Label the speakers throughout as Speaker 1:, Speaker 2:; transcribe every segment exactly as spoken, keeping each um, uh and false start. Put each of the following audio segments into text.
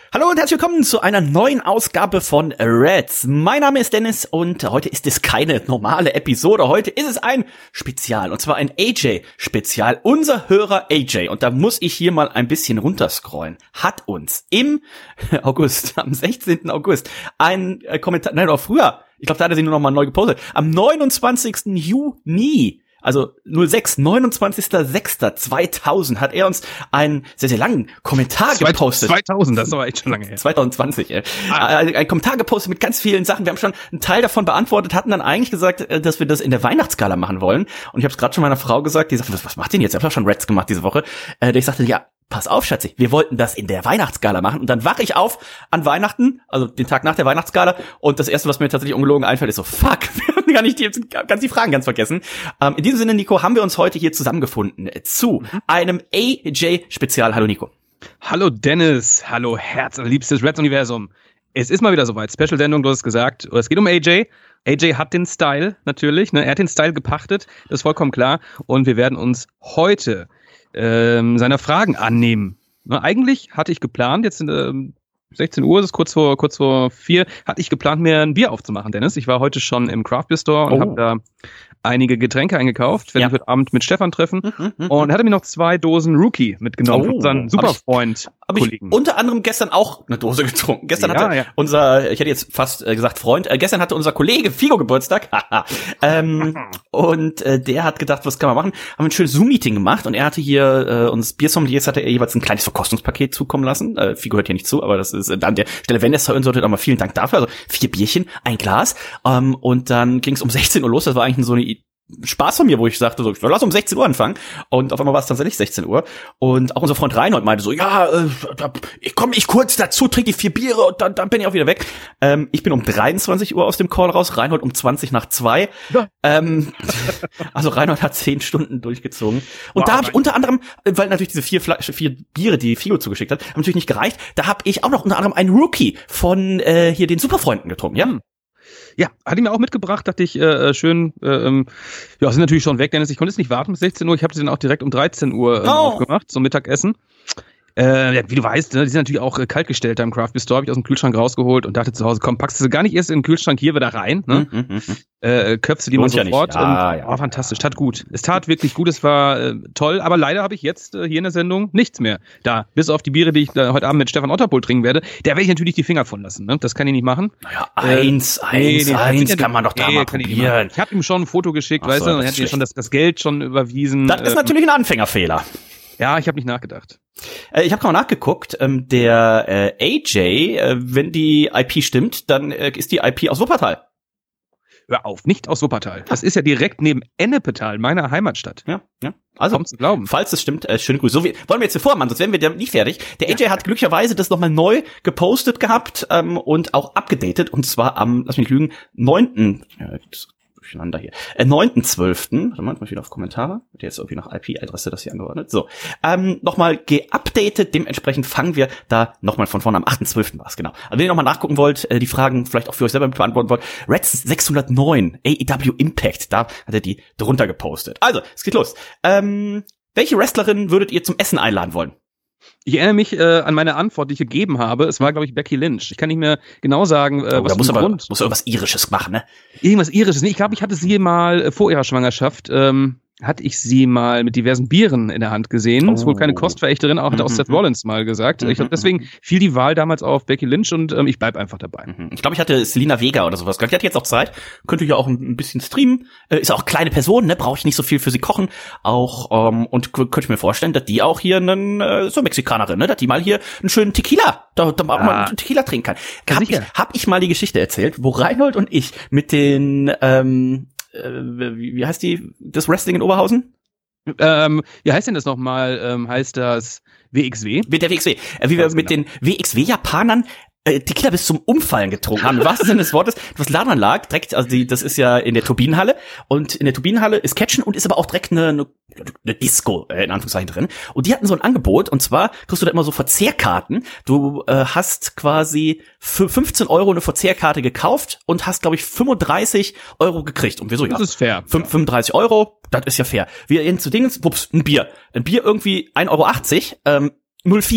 Speaker 1: Hallo und herzlich willkommen zu einer neuen Ausgabe von Reds. Mein Name ist Dennis und heute ist es keine normale Episode. Heute ist es ein Spezial und zwar ein A J-Spezial. Unser Hörer A J, und da muss ich hier mal ein bisschen runterscrollen, hat uns im August, am sechzehnten August, ein äh, Kommentar, nein, auch früher, ich glaube, da hat er sich nur noch mal neu gepostet, am neunundzwanzigsten Juni, also null sechs, neunundzwanzigster sechster zweitausend hat er uns einen sehr, sehr langen Kommentar gepostet.
Speaker 2: zweitausend, das ist aber echt schon lange her.
Speaker 1: zwanzig zwanzig, äh. Ah. Ein, ein Kommentar gepostet mit ganz vielen Sachen. Wir haben schon einen Teil davon beantwortet, hatten dann eigentlich gesagt, dass wir das in der Weihnachtsskala machen wollen. Und ich habe es gerade schon meiner Frau gesagt, die sagte, was, was macht denn jetzt? Ich habe schon Reds gemacht diese Woche. Äh, ich sagte, ja, pass auf, Schatzi, wir wollten das in der Weihnachtsskala machen. Und dann wache ich auf an Weihnachten, also den Tag nach der Weihnachtsskala. Und das Erste, was mir tatsächlich ungelogen einfällt, ist so, fuck, wir haben gar nicht die, ganz die Fragen ganz vergessen. Ähm, in diesem Sinne, Nico, haben wir uns heute hier zusammengefunden zu einem A J-Spezial. Hallo, Nico.
Speaker 2: Hallo, Dennis. Hallo, herzliebstes Reds-Universum. Es ist mal wieder soweit. Special-Sendung, du hast es gesagt. Es geht um A J. A J hat den Style, natürlich. Ne? Er hat den Style gepachtet, das ist vollkommen klar. Und wir werden uns heute ähm, seiner Fragen annehmen. Na, eigentlich hatte ich geplant, jetzt sind ähm, sechzehn Uhr, das ist kurz vor kurz vor vier, hatte ich geplant, mir ein Bier aufzumachen, Dennis. Ich war heute schon im Craft Beer Store und oh. habe da einige Getränke eingekauft, werde ja. ich heute Abend mit Stefan treffen mhm, mh, und hatte mir noch zwei Dosen Rookie mitgenommen, oh, unseren Superfreund.
Speaker 1: Habe ich unter anderem gestern auch eine Dose getrunken. Gestern
Speaker 2: ja,
Speaker 1: hatte ja. unser, ich hätte jetzt fast äh, gesagt Freund, äh, gestern hatte unser Kollege Figo Geburtstag ähm, und äh, der hat gedacht, was kann man machen? Haben ein schönes Zoom-Meeting gemacht und er hatte hier, äh, uns Biersommeliers hatte er jeweils ein kleines Verkostungspaket zukommen lassen. Äh, Figo hört hier nicht zu, aber das ist äh, an der Stelle, wenn er es hören sollte, auch mal vielen Dank dafür. Also vier Bierchen, ein Glas ähm, und dann ging es um sechzehn Uhr los. Das war eigentlich so eine Spaß von mir, wo ich sagte, so, lass um sechzehn Uhr anfangen. Und auf einmal war es tatsächlich sechzehn Uhr. Und auch unser Freund Reinhold meinte so, ja, äh, ich komme ich kurz dazu, trinke die vier Biere und dann, dann bin ich auch wieder weg. Ähm, ich bin um dreiundzwanzig Uhr aus dem Call raus, Reinhold um zwanzig nach zwei. Ja. Ähm, also Reinhold hat zehn Stunden durchgezogen. Und wow, da habe ich unter anderem, weil natürlich diese vier, Flasche, vier Biere, die Figo zugeschickt hat, haben natürlich nicht gereicht. Da habe ich auch noch unter anderem einen Rookie von äh, hier den Superfreunden getrunken, ja. Hm.
Speaker 2: Ja, hat ihn mir auch mitgebracht, dachte ich, äh, schön, äh, ähm, ja, sind natürlich schon weg, Dennis, ich konnte jetzt nicht warten bis sechzehn Uhr, ich habe sie dann auch direkt um dreizehn Uhr äh, oh. aufgemacht, zum Mittagessen. Äh, ja, wie du weißt, ne, die sind natürlich auch äh, kaltgestellt da im Craft Beer Store, habe ich aus dem Kühlschrank rausgeholt und dachte zu Hause, komm, packst du sie gar nicht erst in den Kühlschrank hier wieder rein, ne? Mm, mm, mm. Äh, köpfst du die mal sofort ja ja, und ja, oh, fantastisch, tat gut. Es tat wirklich gut, es war äh, toll, aber leider habe ich jetzt äh, hier in der Sendung nichts mehr da, bis auf die Biere, die ich äh, heute Abend mit Stefan Otterpohl trinken werde, da werde ich natürlich die Finger von lassen, ne? Das kann ich nicht machen.
Speaker 1: Naja, eins, äh, eins, nee, eins kann man doch da nee, mal probieren.
Speaker 2: Ich, ich habe ihm schon ein Foto geschickt, Ach weißt so, du, und er hat mir schon das, das Geld schon überwiesen.
Speaker 1: Das ist äh, natürlich ein Anfängerfehler.
Speaker 2: Ja, ich habe nicht nachgedacht.
Speaker 1: Äh, ich habe gerade nachgeguckt. Ähm, der äh, A J, äh, wenn die I P stimmt, dann äh, ist die I P aus Wuppertal.
Speaker 2: Hör auf, nicht aus Wuppertal. Das ist ja direkt neben Ennepetal, meiner Heimatstadt.
Speaker 1: Ja, ja. Also,
Speaker 2: kaum zu glauben.
Speaker 1: Falls es stimmt, äh, schöne Grüße. So wie, wollen wir jetzt hier vormachen, sonst werden wir da nicht fertig. Der A J ja. hat glücklicherweise das nochmal neu gepostet gehabt ähm, und auch abgedatet. Und zwar am, lass mich nicht lügen, neunten Ja, durcheinander hier. Äh, neunten zwölften Warte mal, ich muss wieder auf Kommentare. Der ist irgendwie nach I P-Adresse das hier angeordnet. So. Ähm, nochmal geupdatet. Dementsprechend fangen wir da nochmal von vorne. Am achten zwölften war es, genau. Also wenn ihr nochmal nachgucken wollt, äh, die Fragen vielleicht auch für euch selber beantworten wollt. Reds sechshundertneun A E W Impact. Da hat er die drunter gepostet. Also, es geht los. Ähm, welche Wrestlerin würdet ihr zum Essen einladen wollen?
Speaker 2: Ich erinnere mich äh, an meine Antwort, die ich gegeben habe. Es war, glaube ich, Becky Lynch. Ich kann nicht mehr genau sagen, äh,
Speaker 1: oh,
Speaker 2: was
Speaker 1: da muss aber
Speaker 2: Grund.
Speaker 1: muss irgendwas Irisches machen, ne?
Speaker 2: Irgendwas Irisches. Ich glaube, ich hatte sie mal äh, vor ihrer Schwangerschaft, ähm, hatte ich sie mal mit diversen Bieren in der Hand gesehen. Oh. Ist wohl keine Kostverächterin, auch hat auch mhm. Seth Rollins mal gesagt. Mhm. Ich glaube, deswegen fiel die Wahl damals auf Becky Lynch und ähm, ich bleib einfach dabei.
Speaker 1: Mhm. Ich glaube, ich hatte Selena Vega oder sowas. Die hat jetzt auch Zeit. Könnte ja auch ein bisschen streamen. Äh, ist auch kleine Person, ne? Brauche ich nicht so viel für sie kochen. Auch ähm, und k- könnte ich mir vorstellen, dass die auch hier einen äh, so Mexikanerin, ne? Dass die mal hier einen schönen Tequila, da, da auch ah. mal einen Tequila trinken kann. Hab ich, hab ich mal die Geschichte erzählt, wo Reinhold und ich mit den ähm, äh, wie, wie heißt die das Wrestling in Oberhausen?
Speaker 2: Ähm, wie heißt denn das nochmal? Ähm, heißt das W X W?
Speaker 1: Mit der W X W. Äh, wie wir mit genau. den W X W-Japanern äh, Tequila bis zum Umfallen getrunken haben. Was Sinne des Wortes. Das Laden lag direkt, also die, das ist ja in der Turbinenhalle. Und in der Turbinenhalle ist Catchen und ist aber auch direkt eine, eine, eine Disco, äh, in Anführungszeichen, drin. Und die hatten so ein Angebot. Und zwar kriegst du da immer so Verzehrkarten. Du äh, hast quasi für fünfzehn Euro eine Verzehrkarte gekauft und hast, glaube ich, fünfunddreißig Euro gekriegt. Und wir so, ja.
Speaker 2: Das ist fair.
Speaker 1: fünfunddreißig Euro, das ist ja fair. Wir gehen zu Dingens, wups, ein Bier. Ein Bier irgendwie ein Euro achtzig, ähm, null vier.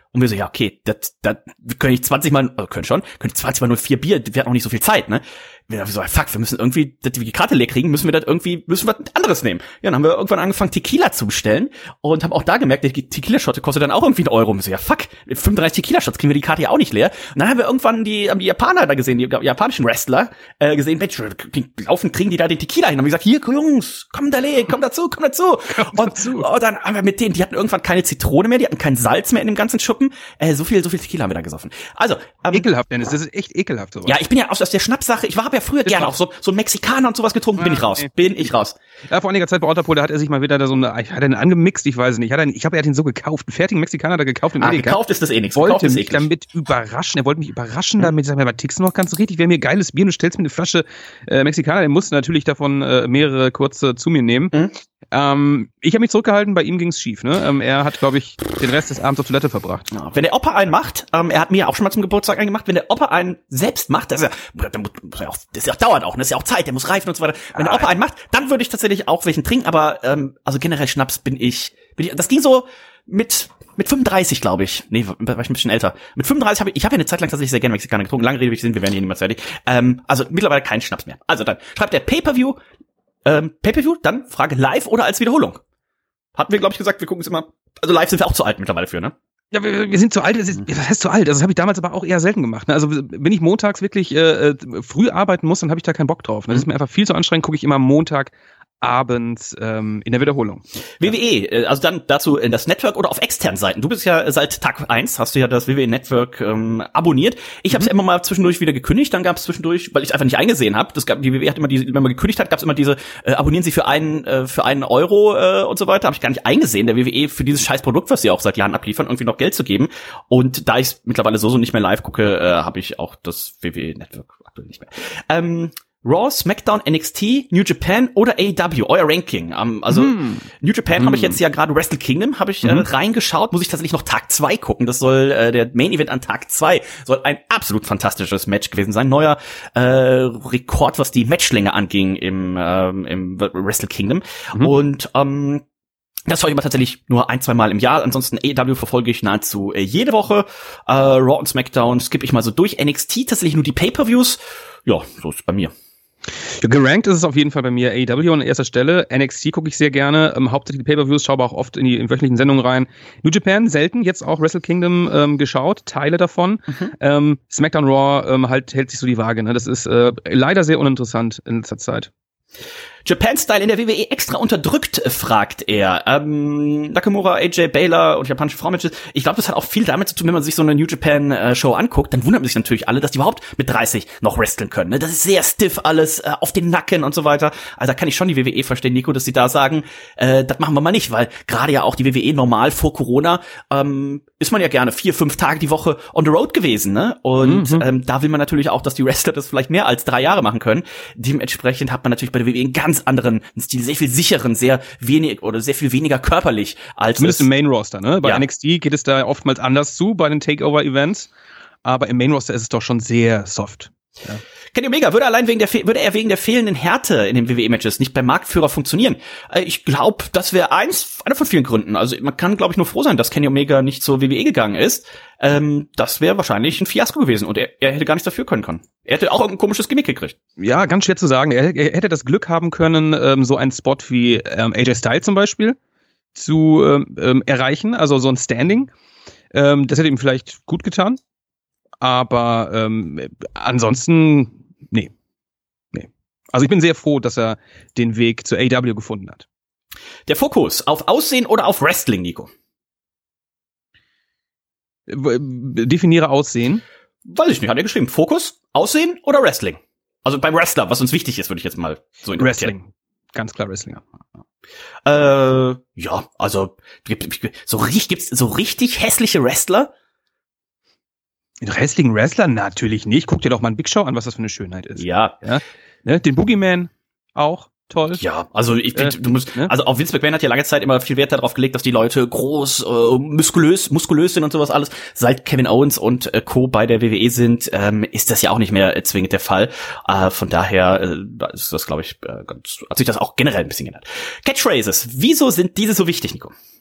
Speaker 1: Und wir so, ja, okay, das, das, wir können nicht zwanzig Mal, äh, können schon, können zwanzig Mal nur vier Bier, wir hatten auch nicht so viel Zeit, ne? Wir so, fuck, wir müssen irgendwie, dass wir die Karte leer kriegen, müssen wir das irgendwie, müssen wir was anderes nehmen. Ja, dann haben wir irgendwann angefangen, Tequila zu bestellen und haben auch da gemerkt, der Tequila-Shot kostet dann auch irgendwie einen Euro. Und wir so, ja, fuck, mit fünfunddreißig Tequila-Shots kriegen wir die Karte ja auch nicht leer. Und dann haben wir irgendwann die, haben die Japaner da gesehen, die japanischen Wrestler, äh, gesehen, Mensch, laufen, kriegen die da den Tequila hin. Und wir gesagt, hier, Jungs, komm da, komm dazu, komm dazu. Komm und, dazu. Und dann haben wir mit denen, die hatten irgendwann keine Zitrone mehr, die hatten kein Salz mehr in dem ganzen Schuppen. Äh, so viel, so viel Tequila haben wir da gesoffen. Also,
Speaker 2: ähm, ekelhaft, Dennis, das ist echt ekelhaft sowas.
Speaker 1: Ja, ich bin ja aus, aus der Schnappsache, ich war hab ja früher gerne auch so, so ein Mexikaner und sowas getrunken, bin ich raus. Bin ich raus.
Speaker 2: Ja, vor einiger Zeit bei Otterpol, da hat er sich mal wieder da so eine, hat er den angemixt, ich weiß nicht. Hat er, ich habe, er hat ihn so gekauft, einen fertigen Mexikaner da gekauft im
Speaker 1: ah,
Speaker 2: Edeka.
Speaker 1: Gekauft ist das eh nichts.
Speaker 2: Wollte mich damit überraschen, er wollte mich überraschen damit, ich sag mal, tickst du noch ganz richtig, wäre mir geiles Bier, du stellst mir eine Flasche äh, Mexikaner, der musste natürlich davon äh, mehrere kurze zu mir nehmen. Mhm. Ähm, ich habe mich zurückgehalten, bei ihm ging's schief, ne? Ähm, er hat, glaube ich, den Rest des Abends auf Toilette verbracht.
Speaker 1: Ja, wenn der Opa einen macht, ähm, er hat mir auch schon mal zum Geburtstag einen gemacht, wenn der Opa einen selbst macht, das ist ja, das ist ja auch, das ist ja auch dauert auch, das ist ja auch Zeit, der muss reifen und so weiter. Wenn der Opa einen macht, dann würde ich tatsächlich auch welchen trinken, aber ähm, also generell Schnaps bin ich, bin ich, das ging so mit mit fünfunddreißig, glaube ich. Nee, war ich ein bisschen älter. Mit fünfunddreißig habe ich, ich habe ja eine Zeit lang tatsächlich sehr gerne Mexikaner getrunken. Lange Rede, wir sind, wir werden hier niemals fertig. Ähm, also mittlerweile kein Schnaps mehr. Also dann schreibt der Pay-Per-View, ähm, Pay-Per-View, dann Frage live oder als Wiederholung. Hatten wir, glaube ich, gesagt, wir gucken es immer. Also live sind wir auch zu alt mittlerweile für, ne?
Speaker 2: Ja, wir, wir sind zu alt. Das ist, was heißt zu alt? Also das habe ich damals aber auch eher selten gemacht. Ne? Also wenn ich montags wirklich äh, früh arbeiten muss, dann habe ich da keinen Bock drauf. Ne? Das ist mir einfach viel zu anstrengend. Gucke ich immer Montag abends ähm, in der Wiederholung.
Speaker 1: W W E, also dann dazu in das Network oder auf externen Seiten. Du bist ja seit Tag eins, hast du ja das W W E Network ähm, abonniert. Ich habe es mhm. immer mal zwischendurch wieder gekündigt, dann gab es zwischendurch, weil ich es einfach nicht eingesehen habe, das gab die W W E hat immer diese, wenn man gekündigt hat, gab es immer diese äh, abonnieren Sie für einen äh, für einen Euro äh, und so weiter, habe ich gar nicht eingesehen, der W W E für dieses scheiß Produkt, was sie auch seit Jahren abliefern, irgendwie noch Geld zu geben. Und da ich mittlerweile so so nicht mehr live gucke, äh, habe ich auch das W W E Network aktuell nicht mehr. Ähm, Raw, SmackDown, N X T, New Japan oder A E W, euer Ranking. Um, also mm. New Japan mm. habe ich jetzt ja gerade Wrestle Kingdom, habe ich mm. äh, reingeschaut, muss ich tatsächlich noch Tag zwei gucken. Das soll äh, der Main Event an Tag zwei soll ein absolut fantastisches Match gewesen sein. Neuer äh, Rekord, was die Matchlänge anging im, ähm, im Wrestle Kingdom. Mm. Und ähm, das schaue ich aber tatsächlich nur ein, zwei Mal im Jahr. Ansonsten A E W verfolge ich nahezu äh, jede Woche. Äh, Raw und SmackDown skippe ich mal so durch. N X T tatsächlich nur die Pay-Per-Views. Ja, so ist es bei mir.
Speaker 2: Ja, gerankt ist es auf jeden Fall bei mir A E W an erster Stelle. N X T gucke ich sehr gerne. Ähm, hauptsächlich die Pay-Per-Views, schaue aber auch oft in die in wöchentlichen Sendungen rein. New Japan selten, jetzt auch Wrestle Kingdom ähm, geschaut, Teile davon. Mhm. Ähm, SmackDown Raw ähm, halt hält sich so die Waage. Ne? Das ist äh, leider sehr uninteressant in letzter Zeit.
Speaker 1: Japan-Style in der W W E extra unterdrückt, fragt er. Ähm, Nakamura, A J, Baylor und japanische Frauenmatches. Ich glaube, das hat auch viel damit zu tun, wenn man sich so eine New Japan-Show anguckt, dann wundert man sich natürlich alle, dass die überhaupt mit dreißig noch wresteln können. Ne? Das ist sehr stiff alles, äh, auf den Nacken und so weiter. Also da kann ich schon die W W E verstehen, Nico, dass sie da sagen, äh, das machen wir mal nicht, weil gerade ja auch die W W E normal vor Corona ähm, ist man ja gerne vier, fünf Tage die Woche on the road gewesen. Ne? Und mhm. ähm, da will man natürlich auch, dass die Wrestler das vielleicht mehr als drei Jahre machen können. Dementsprechend hat man natürlich bei der W W E einen ganz anderen Stil, sehr viel sicheren, sehr wenig oder sehr viel weniger körperlich als
Speaker 2: zumindest im Main Roster, ne? Bei ja. N X T geht es da oftmals anders zu bei den Takeover-Events, aber im Main Roster ist es doch schon sehr soft. Ja.
Speaker 1: Kenny Omega würde allein wegen der würde er wegen der fehlenden Härte in den W W E-Matches nicht beim Marktführer funktionieren. Ich glaube, das wäre eins, einer von vielen Gründen. Also man kann, glaube ich, nur froh sein, dass Kenny Omega nicht zur W W E gegangen ist. Ähm, das wäre wahrscheinlich ein Fiasko gewesen und er, er hätte gar nichts dafür können können. Er hätte auch irgendein komisches Gimmick gekriegt.
Speaker 2: Ja, ganz schwer zu sagen. Er, er hätte das Glück haben können, ähm, so einen Spot wie ähm, A J Styles zum Beispiel zu ähm, erreichen, also so ein Standing. Ähm, das hätte ihm vielleicht gut getan. Aber ähm, ansonsten, nee. nee. Also ich bin sehr froh, dass er den Weg zur A E W gefunden hat.
Speaker 1: Der Fokus auf Aussehen oder auf Wrestling, Nico?
Speaker 2: Definiere Aussehen.
Speaker 1: Weiß ich nicht, hat er geschrieben. Fokus, Aussehen oder Wrestling? Also beim Wrestler, was uns wichtig ist, würde ich jetzt mal so interpretieren.
Speaker 2: Wrestling. Ganz klar Wrestling.
Speaker 1: Äh, ja, also so richtig gibt's so richtig hässliche Wrestler?
Speaker 2: Wrestling Wrestler? Natürlich nicht. Guck dir doch mal einen Big Show an, was das für eine Schönheit ist.
Speaker 1: Ja.
Speaker 2: ja? Ne? Den Boogeyman auch. Toll.
Speaker 1: Ja, also ich äh, du musst, ne? also auch Vince McMahon hat ja lange Zeit immer viel Wert darauf gelegt, dass die Leute groß, äh, muskulös, muskulös sind und sowas alles. Seit Kevin Owens und äh, Co. bei der W W E sind, ähm, ist das ja auch nicht mehr äh, zwingend der Fall. Äh, von daher äh, ist das, glaube ich, äh, ganz, hat sich das auch generell ein bisschen geändert. Catchphrases. Wieso sind diese so wichtig, Nico?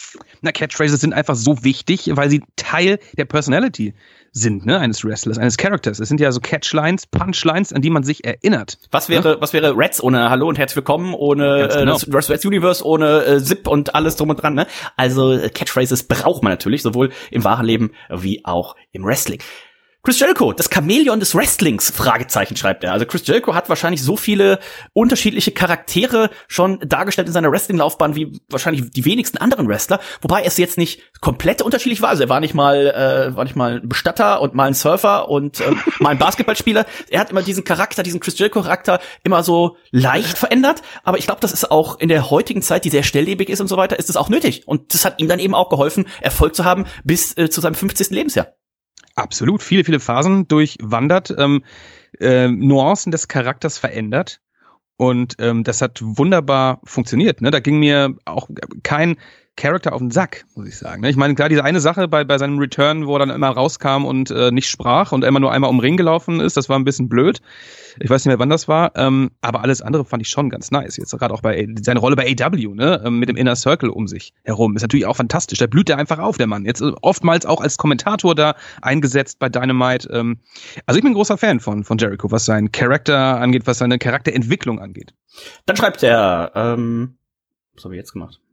Speaker 2: Na, Catchphrases sind einfach so wichtig, weil sie Teil der Personality sind, ne, eines Wrestlers, eines Characters. Es sind ja so Catchlines, Punchlines, an die man sich erinnert.
Speaker 1: Was wäre, ne? was wäre Reds ohne Hallo und herzlich willkommen, ohne äh,
Speaker 2: genau.
Speaker 1: das Reds Universe, ohne äh, Zip und alles drum und dran, ne? Also äh, Catchphrases braucht man natürlich, sowohl im wahren Leben wie auch im Wrestling. Chris Jericho, das Chamäleon des Wrestlings, Fragezeichen, schreibt er. Also Chris Jericho hat wahrscheinlich so viele unterschiedliche Charaktere schon dargestellt in seiner Wrestling-Laufbahn wie wahrscheinlich die wenigsten anderen Wrestler, wobei es jetzt nicht komplett unterschiedlich war. Also er war nicht mal äh, war nicht mal ein Bestatter und mal ein Surfer und äh, mal ein Basketballspieler. Er hat immer diesen Charakter, diesen Chris Jericho-Charakter immer so leicht verändert, aber ich glaube, das ist auch in der heutigen Zeit, die sehr schnelllebig ist und so weiter, ist es auch nötig. Und das hat ihm dann eben auch geholfen, Erfolg zu haben bis äh, zu seinem fünfzigsten Lebensjahr.
Speaker 2: Absolut, viele, viele Phasen durchwandert, ähm, äh, Nuancen des Charakters verändert und ähm, das hat wunderbar funktioniert. Ne? Da ging mir auch kein Charakter auf den Sack, muss ich sagen. Ich meine, klar, diese eine Sache bei bei seinem Return, wo er dann immer rauskam und äh, nicht sprach und immer nur einmal um den Ring gelaufen ist, das war ein bisschen blöd. Ich weiß nicht mehr, wann das war, ähm, aber alles andere fand ich schon ganz nice. Jetzt gerade auch bei seine Rolle bei A E W, ne, mit dem Inner Circle um sich herum, ist natürlich auch fantastisch. Da blüht er einfach auf, der Mann. Jetzt oftmals auch als Kommentator da eingesetzt bei Dynamite. Ähm, also ich bin ein großer Fan von von Jericho, was seinen Charakter angeht, was seine Charakterentwicklung angeht.
Speaker 1: Dann schreibt er, ähm, was habe ich jetzt gemacht?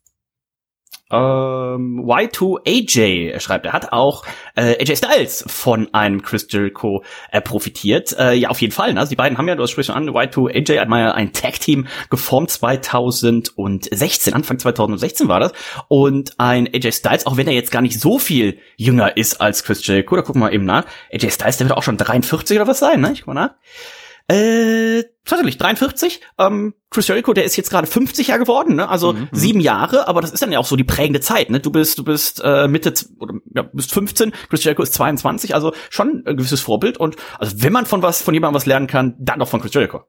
Speaker 1: Ähm, Y zwei A J schreibt, er hat auch äh, A J Styles von einem Chris Jericho äh, profitiert. Äh, ja, auf jeden Fall. Ne? Also die beiden haben ja, du sprichst schon an, Y zwei A J hat mal ja ein Tag-Team geformt zweitausendsechzehn, Anfang zweitausendsechzehn war das. Und ein A J Styles, auch wenn er jetzt gar nicht so viel jünger ist als Chris Jericho, da gucken wir eben nach. A J Styles, der wird auch schon dreiundvierzig oder was sein, ne? Ich guck mal nach. Äh, tatsächlich, dreiundvierzig. Ähm, Chris Jericho, der ist jetzt gerade fünfzig Jahre geworden, ne? Also mhm. sieben Jahre, aber das ist dann ja auch so die prägende Zeit, ne? Du bist, du bist äh, Mitte oder ja, bist fünfzehn, Chris Jericho ist zweiundzwanzig, also schon ein gewisses Vorbild. Und also wenn man von was, von jemandem was lernen kann, dann doch von Chris Jericho.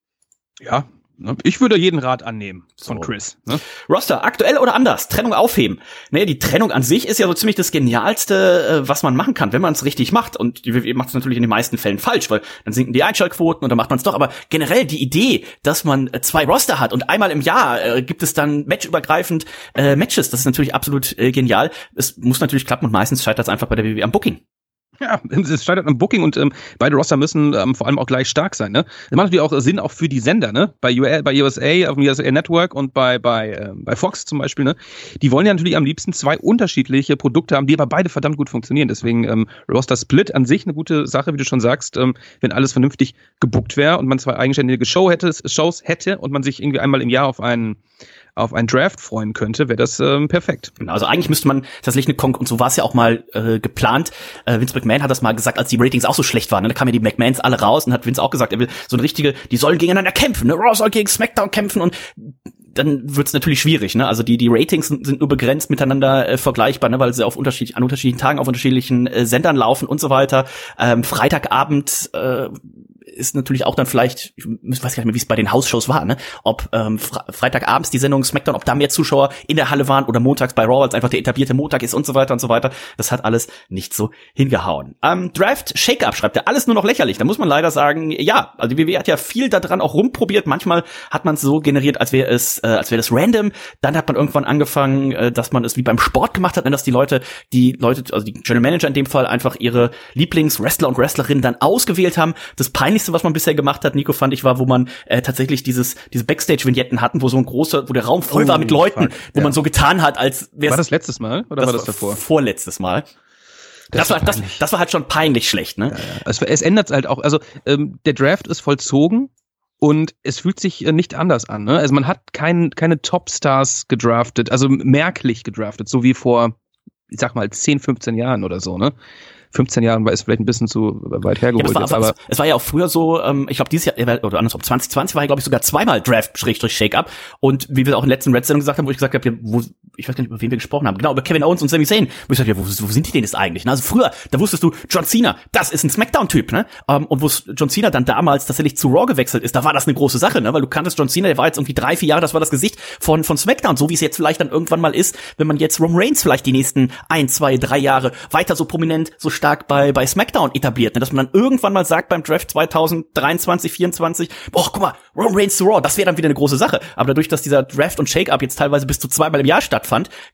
Speaker 2: Ja. Ich würde jeden Rat annehmen von so. Chris. Ne?
Speaker 1: Roster, aktuell oder anders? Trennung aufheben. Naja, die Trennung an sich ist ja so ziemlich das Genialste, was man machen kann, wenn man es richtig macht. Und die W W E macht es natürlich in den meisten Fällen falsch, weil dann sinken die Einschaltquoten und dann macht man es doch. Aber generell die Idee, dass man zwei Roster hat und einmal im Jahr äh, gibt es dann matchübergreifend äh, Matches, das ist natürlich absolut äh, genial. Es muss natürlich klappen und meistens scheitert es einfach bei der W W E am Booking.
Speaker 2: Ja, es scheitert am Booking und ähm, beide Roster müssen ähm, vor allem auch gleich stark sein. Ne? Das macht natürlich auch Sinn auch für die Sender, ne? Bei U S, bei U S A, auf dem U S A Network und bei bei äh, bei Fox zum Beispiel. Ne? Die wollen ja natürlich am liebsten zwei unterschiedliche Produkte haben, die aber beide verdammt gut funktionieren. Deswegen ähm, Roster Split an sich eine gute Sache, wie du schon sagst, ähm, wenn alles vernünftig gebookt wäre und man zwei eigenständige Show hätte, Shows hätte und man sich irgendwie einmal im Jahr auf einen auf einen Draft freuen könnte, wäre das ähm, perfekt.
Speaker 1: Genau, also eigentlich müsste man tatsächlich eine Konk und so war es ja auch mal äh, geplant. Äh, Vince McMahon hat das mal gesagt, als die Ratings auch so schlecht waren. Ne? Da kamen ja die McMahons alle raus und hat Vince auch gesagt, er will so eine richtige, die sollen gegeneinander kämpfen, ne? Raw soll gegen SmackDown kämpfen und dann wird's natürlich schwierig, ne? Also die die Ratings sind, sind nur begrenzt miteinander äh, vergleichbar, ne? Weil sie auf unterschiedlich an unterschiedlichen Tagen auf unterschiedlichen äh, Sendern laufen und so weiter. Ähm, Freitagabend äh, ist natürlich auch dann vielleicht, ich weiß gar nicht mehr, wie es bei den Hausshows war, ne? Ob ähm, Fre- Freitagabends die Sendung SmackDown, ob da mehr Zuschauer in der Halle waren oder montags bei Raw, weil es einfach der etablierte Montag ist und so weiter und so weiter. Das hat alles nicht so hingehauen. Ähm, Draft Shake-Up schreibt er, alles nur noch lächerlich. Da muss man leider sagen, ja, also die W W E hat ja viel daran auch rumprobiert. Manchmal hat man es so generiert, als wäre es, äh, als wäre das random. Dann hat man irgendwann angefangen, äh, dass man es wie beim Sport gemacht hat, ne? Dass die Leute, die Leute, also die General Manager in dem Fall einfach ihre Lieblingswrestler und Wrestlerinnen dann ausgewählt haben. Das Peinlichste, was man bisher gemacht hat, Nico, fand ich, war, wo man äh, tatsächlich dieses diese Backstage-Vignetten hatten, wo so ein großer, wo der Raum voll oh, war mit Leuten, fuck, wo ja. man so getan hat, als wäre
Speaker 2: War das letztes Mal oder
Speaker 1: das
Speaker 2: war das davor?
Speaker 1: Vorletztes Mal. Das, das war das, das war halt schon peinlich schlecht, ne?
Speaker 2: Ja, ja. Es, es ändert halt auch, also ähm, der Draft ist vollzogen und es fühlt sich äh, nicht anders an, ne? Also man hat kein, keine Topstars gedraftet, also merklich gedraftet, so wie vor, ich sag mal, zehn, fünfzehn Jahren oder so, ne? fünfzehn Jahren war es vielleicht ein bisschen zu weit hergeholt.
Speaker 1: Ja, war,
Speaker 2: jetzt,
Speaker 1: aber
Speaker 2: aber
Speaker 1: es, es war ja auch früher so, ähm, ich glaube dieses Jahr, oder andersrum, zwanzig zwanzig war ja, glaube ich, sogar zweimal Draft-Shake-Up. Und wie wir auch in der letzten Red Sendung gesagt haben, wo ich gesagt habe, ja, wo, ich weiß gar nicht, über wen wir gesprochen haben, genau, über Kevin Owens und Sami Zayn. Wo ich gesagt habe, ja, wo, wo sind die denn jetzt eigentlich? Also früher, da wusstest du, John Cena, das ist ein Smackdown-Typ, ne? Um, und wo John Cena dann damals tatsächlich zu Raw gewechselt ist, da war das eine große Sache, ne? Weil du kanntest John Cena, der war jetzt irgendwie drei, vier Jahre, das war das Gesicht von von Smackdown, so wie es jetzt vielleicht dann irgendwann mal ist, wenn man jetzt Roman Reigns vielleicht die nächsten ein, zwei, drei Jahre weiter so prominent, so stark bei bei SmackDown etabliert, ne? Dass man dann irgendwann mal sagt beim Draft zwanzig dreiundzwanzig, vierundzwanzig, boah, guck mal, Roman Reigns zu Raw, das wäre dann wieder eine große Sache. Aber dadurch, dass dieser Draft und Shake-Up jetzt teilweise bis zu zweimal im Jahr stattfand,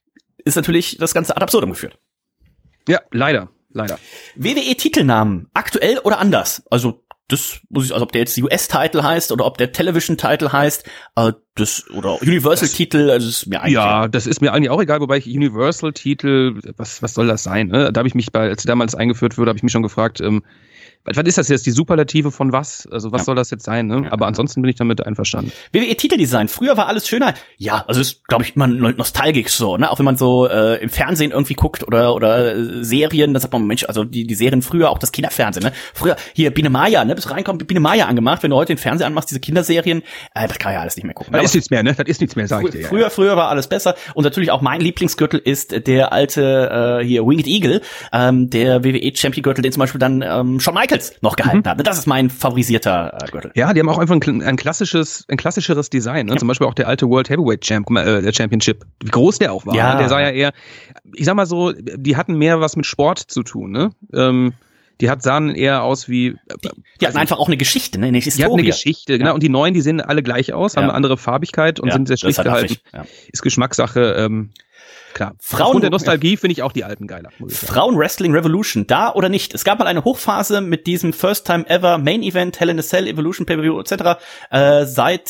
Speaker 1: ist natürlich das Ganze ad absurdum geführt.
Speaker 2: Ja, leider, leider.
Speaker 1: W W E-Titelnamen, aktuell oder anders? Also das muss ich, also ob der jetzt U S-Title heißt oder ob der Television-Title heißt, äh, das oder Universal-Titel, also das ist mir eigentlich
Speaker 2: ja,
Speaker 1: egal.
Speaker 2: das ist mir eigentlich auch egal, wobei ich Universal-Titel, was was soll das sein? Ne? Da habe ich mich bei, als damals eingeführt wurde, habe ich mich schon gefragt, ähm, was ist das jetzt, die Superlative von was? Also was ja. soll das jetzt sein? Ne? Ja. Aber ansonsten bin ich damit einverstanden.
Speaker 1: W W E-Titeldesign, früher war alles schöner. Ja, also ist, glaube ich, immer nostalgisch so, ne? Auch wenn man so äh, im Fernsehen irgendwie guckt oder oder äh, Serien, da sagt man, Mensch, also die die Serien früher, auch das Kinderfernsehen, ne? Früher, hier, Biene Maya, ne? Bis reinkommt, Biene Maya angemacht. Wenn du heute den Fernseher anmachst, diese Kinderserien, äh, das kann ja alles nicht mehr gucken.
Speaker 2: Das ist nichts mehr, ne? Das ist nichts mehr, sag ich dir.
Speaker 1: Früher,
Speaker 2: ja.
Speaker 1: früher war alles besser. Und natürlich auch mein Lieblingsgürtel ist der alte, äh, hier, Winged Eagle, ähm, der W W E-Champion-Gürtel, den zum Beispiel dann ähm, Shawn Michaels noch gehalten mhm. hat. Das ist mein favorisierter äh, Gürtel.
Speaker 2: Ja, die haben auch einfach ein, ein klassisches, ein klassischeres Design. Ne? Ja. Zum Beispiel auch der alte World Heavyweight Champ, äh, der Championship. Wie groß der auch war.
Speaker 1: Ja.
Speaker 2: Ne? Der sah ja eher, ich sag mal so, die hatten mehr was mit Sport zu tun. Ne? Ähm, die hat, sahen eher aus wie... Äh,
Speaker 1: die, die hatten einfach auch eine Geschichte, ne? Eine Historie.
Speaker 2: Die hatten eine Geschichte, genau. Ja. Und die neuen, die sehen alle gleich aus, haben
Speaker 1: ja.
Speaker 2: eine andere Farbigkeit und ja, sind sehr schlicht gehalten. Ja. Ist Geschmackssache, ähm, klar.
Speaker 1: Frauen
Speaker 2: und der Nostalgie finde ich auch die alten geiler.
Speaker 1: Frauen Wrestling Revolution, da oder nicht? Es gab mal eine Hochphase mit diesem First Time Ever Main Event, Hell in a Cell, Evolution Pay-Per-View et cetera. Äh, seit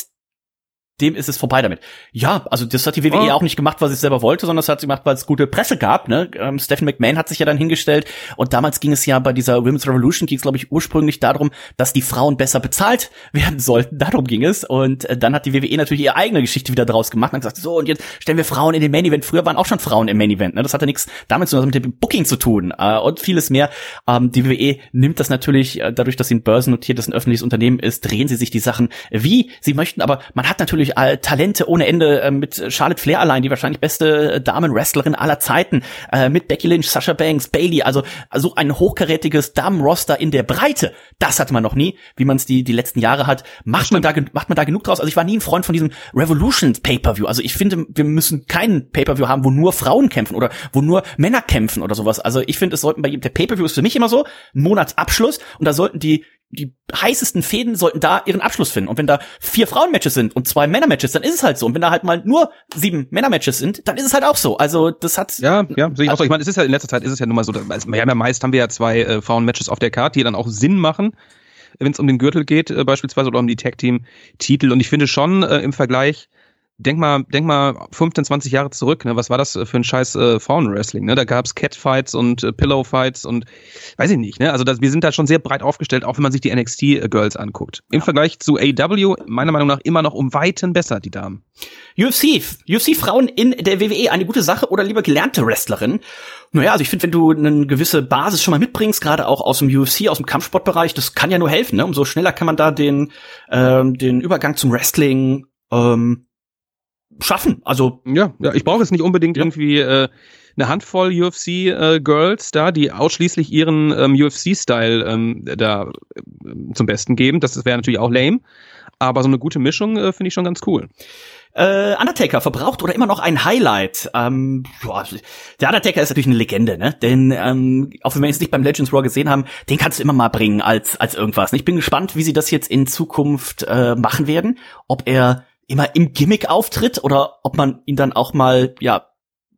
Speaker 1: dem ist es vorbei damit. Ja, also das hat die W W E oh. auch nicht gemacht, weil sie es selber wollte, sondern das hat sie gemacht, weil es gute Presse gab. Ne? Ähm, Stephanie McMahon hat sich ja dann hingestellt und damals ging es ja bei dieser Women's Revolution, ging es glaube ich ursprünglich darum, dass die Frauen besser bezahlt werden sollten. Darum ging es und äh, dann hat die W W E natürlich ihre eigene Geschichte wieder draus gemacht und gesagt, so und jetzt stellen wir Frauen in den Main Event. Früher waren auch schon Frauen im Main Event. Ne? Das hatte nichts damit zu tun, mit dem Booking zu tun äh, und vieles mehr. Ähm, die W W E nimmt das natürlich, äh, dadurch, dass sie ein börsennotiertes, ein öffentliches Unternehmen ist, drehen sie sich die Sachen wie sie möchten. Aber man hat natürlich äh, Talente ohne Ende äh, mit Charlotte Flair allein, die wahrscheinlich beste äh, Damen-Wrestlerin aller Zeiten, äh, mit Becky Lynch, Sasha Banks, Bayley, also so ein hochkarätiges Damen-Roster in der Breite, das hatte man noch nie, wie man es die die letzten Jahre hat. Macht man da macht man da genug draus? Also ich war nie ein Freund von diesem Revolution Pay-Per-View. Also ich finde, wir müssen keinen Pay-Per-View haben, wo nur Frauen kämpfen oder wo nur Männer kämpfen oder sowas. Also ich finde, es sollten bei jedem, der Pay-Per-View ist für mich immer so ein Monatsabschluss und da sollten die die heißesten Fäden sollten da ihren Abschluss finden. Und wenn da vier Frauenmatches sind und zwei Männermatches, dann ist es halt so. Und wenn da halt mal nur sieben Männermatches sind, dann ist es halt auch so. Also das hat...
Speaker 2: Ja, ja, sehe ich auch so. Ich meine, es ist ja in letzter Zeit ist es ja nun mal so, also wir haben ja meist haben wir ja zwei äh, Frauenmatches auf der Karte, die dann auch Sinn machen, wenn es um den Gürtel geht, äh, beispielsweise, oder um die Tag-Team-Titel. Und ich finde schon äh, im Vergleich, denk mal, denk mal fünfzehn, zwanzig Jahre zurück, ne? Was war das für ein scheiß äh, Frauenwrestling, ne? Da gab's Catfights und äh, Pillowfights und weiß ich nicht, ne? Also das, wir sind da schon sehr breit aufgestellt, auch wenn man sich die N X T-Girls anguckt. Im ja. Vergleich zu A E W, meiner Meinung nach, immer noch um Weiten besser, die Damen.
Speaker 1: U F C, U F C-Frauen in der W W E, eine gute Sache oder lieber gelernte Wrestlerin? Naja, also ich finde, wenn du eine gewisse Basis schon mal mitbringst, gerade auch aus dem U F C, aus dem Kampfsportbereich, das kann ja nur helfen, ne? Umso schneller kann man da den, ähm, den Übergang zum Wrestling, ähm, schaffen. Also
Speaker 2: ja, ja, ich brauche jetzt nicht unbedingt ja. irgendwie äh, eine Handvoll U F C äh, Girls da, die ausschließlich ihren ähm, U F C-Style ähm, da äh, zum Besten geben. Das wäre natürlich auch lame, aber so eine gute Mischung äh, finde ich schon ganz cool.
Speaker 1: Äh, Undertaker verbraucht oder immer noch ein Highlight. Ähm, boah, der Undertaker ist natürlich eine Legende, ne? Denn ähm, auch wenn wir ihn jetzt nicht beim Legends Raw gesehen haben, den kannst du immer mal bringen als als irgendwas. Ich bin gespannt, wie sie das jetzt in Zukunft äh, machen werden. Ob er immer im Gimmick auftritt oder ob man ihn dann auch mal, ja,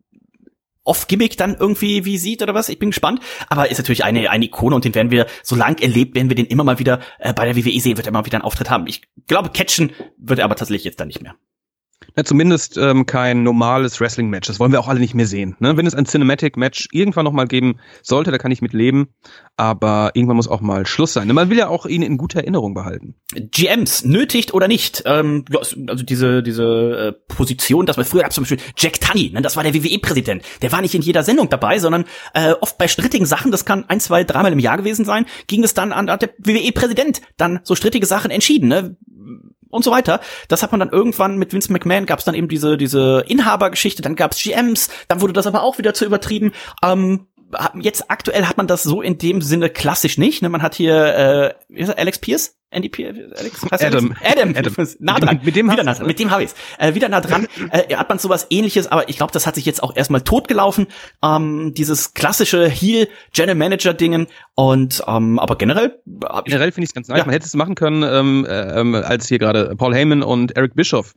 Speaker 1: off-Gimmick dann irgendwie wie sieht oder was. Ich bin gespannt. Aber ist natürlich eine, eine Ikone und den werden wir, solange er lebt, werden wir den immer mal wieder äh, bei der W W E sehen, wird er immer wieder einen Auftritt haben. Ich glaube, catchen wird er aber tatsächlich jetzt dann nicht mehr.
Speaker 2: Ja, zumindest ähm, kein normales Wrestling-Match. Das wollen wir auch alle nicht mehr sehen. Ne? Wenn es ein Cinematic-Match irgendwann noch mal geben sollte, da kann ich mit leben. Aber irgendwann muss auch mal Schluss sein. Man will ja auch ihn in guter Erinnerung behalten.
Speaker 1: G Ms, nötigt oder nicht? Ähm, also diese diese äh, Position, dass man früher gab zum Beispiel Jack Tunney, ne? Das war der W W E-Präsident. Der war nicht in jeder Sendung dabei, sondern äh, oft bei strittigen Sachen, das kann ein, zwei, dreimal im Jahr gewesen sein, ging es dann an, an der W W E-Präsident dann so strittige Sachen entschieden, ne? Und so weiter. Das hat man dann irgendwann mit Vince McMahon, gab es dann eben diese diese Inhabergeschichte, dann gab es G Ms, dann wurde das aber auch wieder zu übertrieben. Ähm, jetzt aktuell hat man das so in dem Sinne klassisch nicht. Ne? Man hat hier äh, wie ist er, Alex Pierce? Andy Pierce? Alex?
Speaker 2: Adam.
Speaker 1: Adam.
Speaker 2: Adam.
Speaker 1: Nah dran.
Speaker 2: Mit, mit dem
Speaker 1: wieder nah dran. Mit dem habe ich's. Äh, wieder nah dran. äh, hat man sowas Ähnliches, aber ich glaube, das hat sich jetzt auch erstmal totgelaufen. Ähm, dieses klassische Heel General Manager Dingen und ähm, aber generell.
Speaker 2: Generell finde ich es ganz nice. Ja. Man hätte es machen können, ähm, ähm, als hier gerade Paul Heyman und Eric Bischoff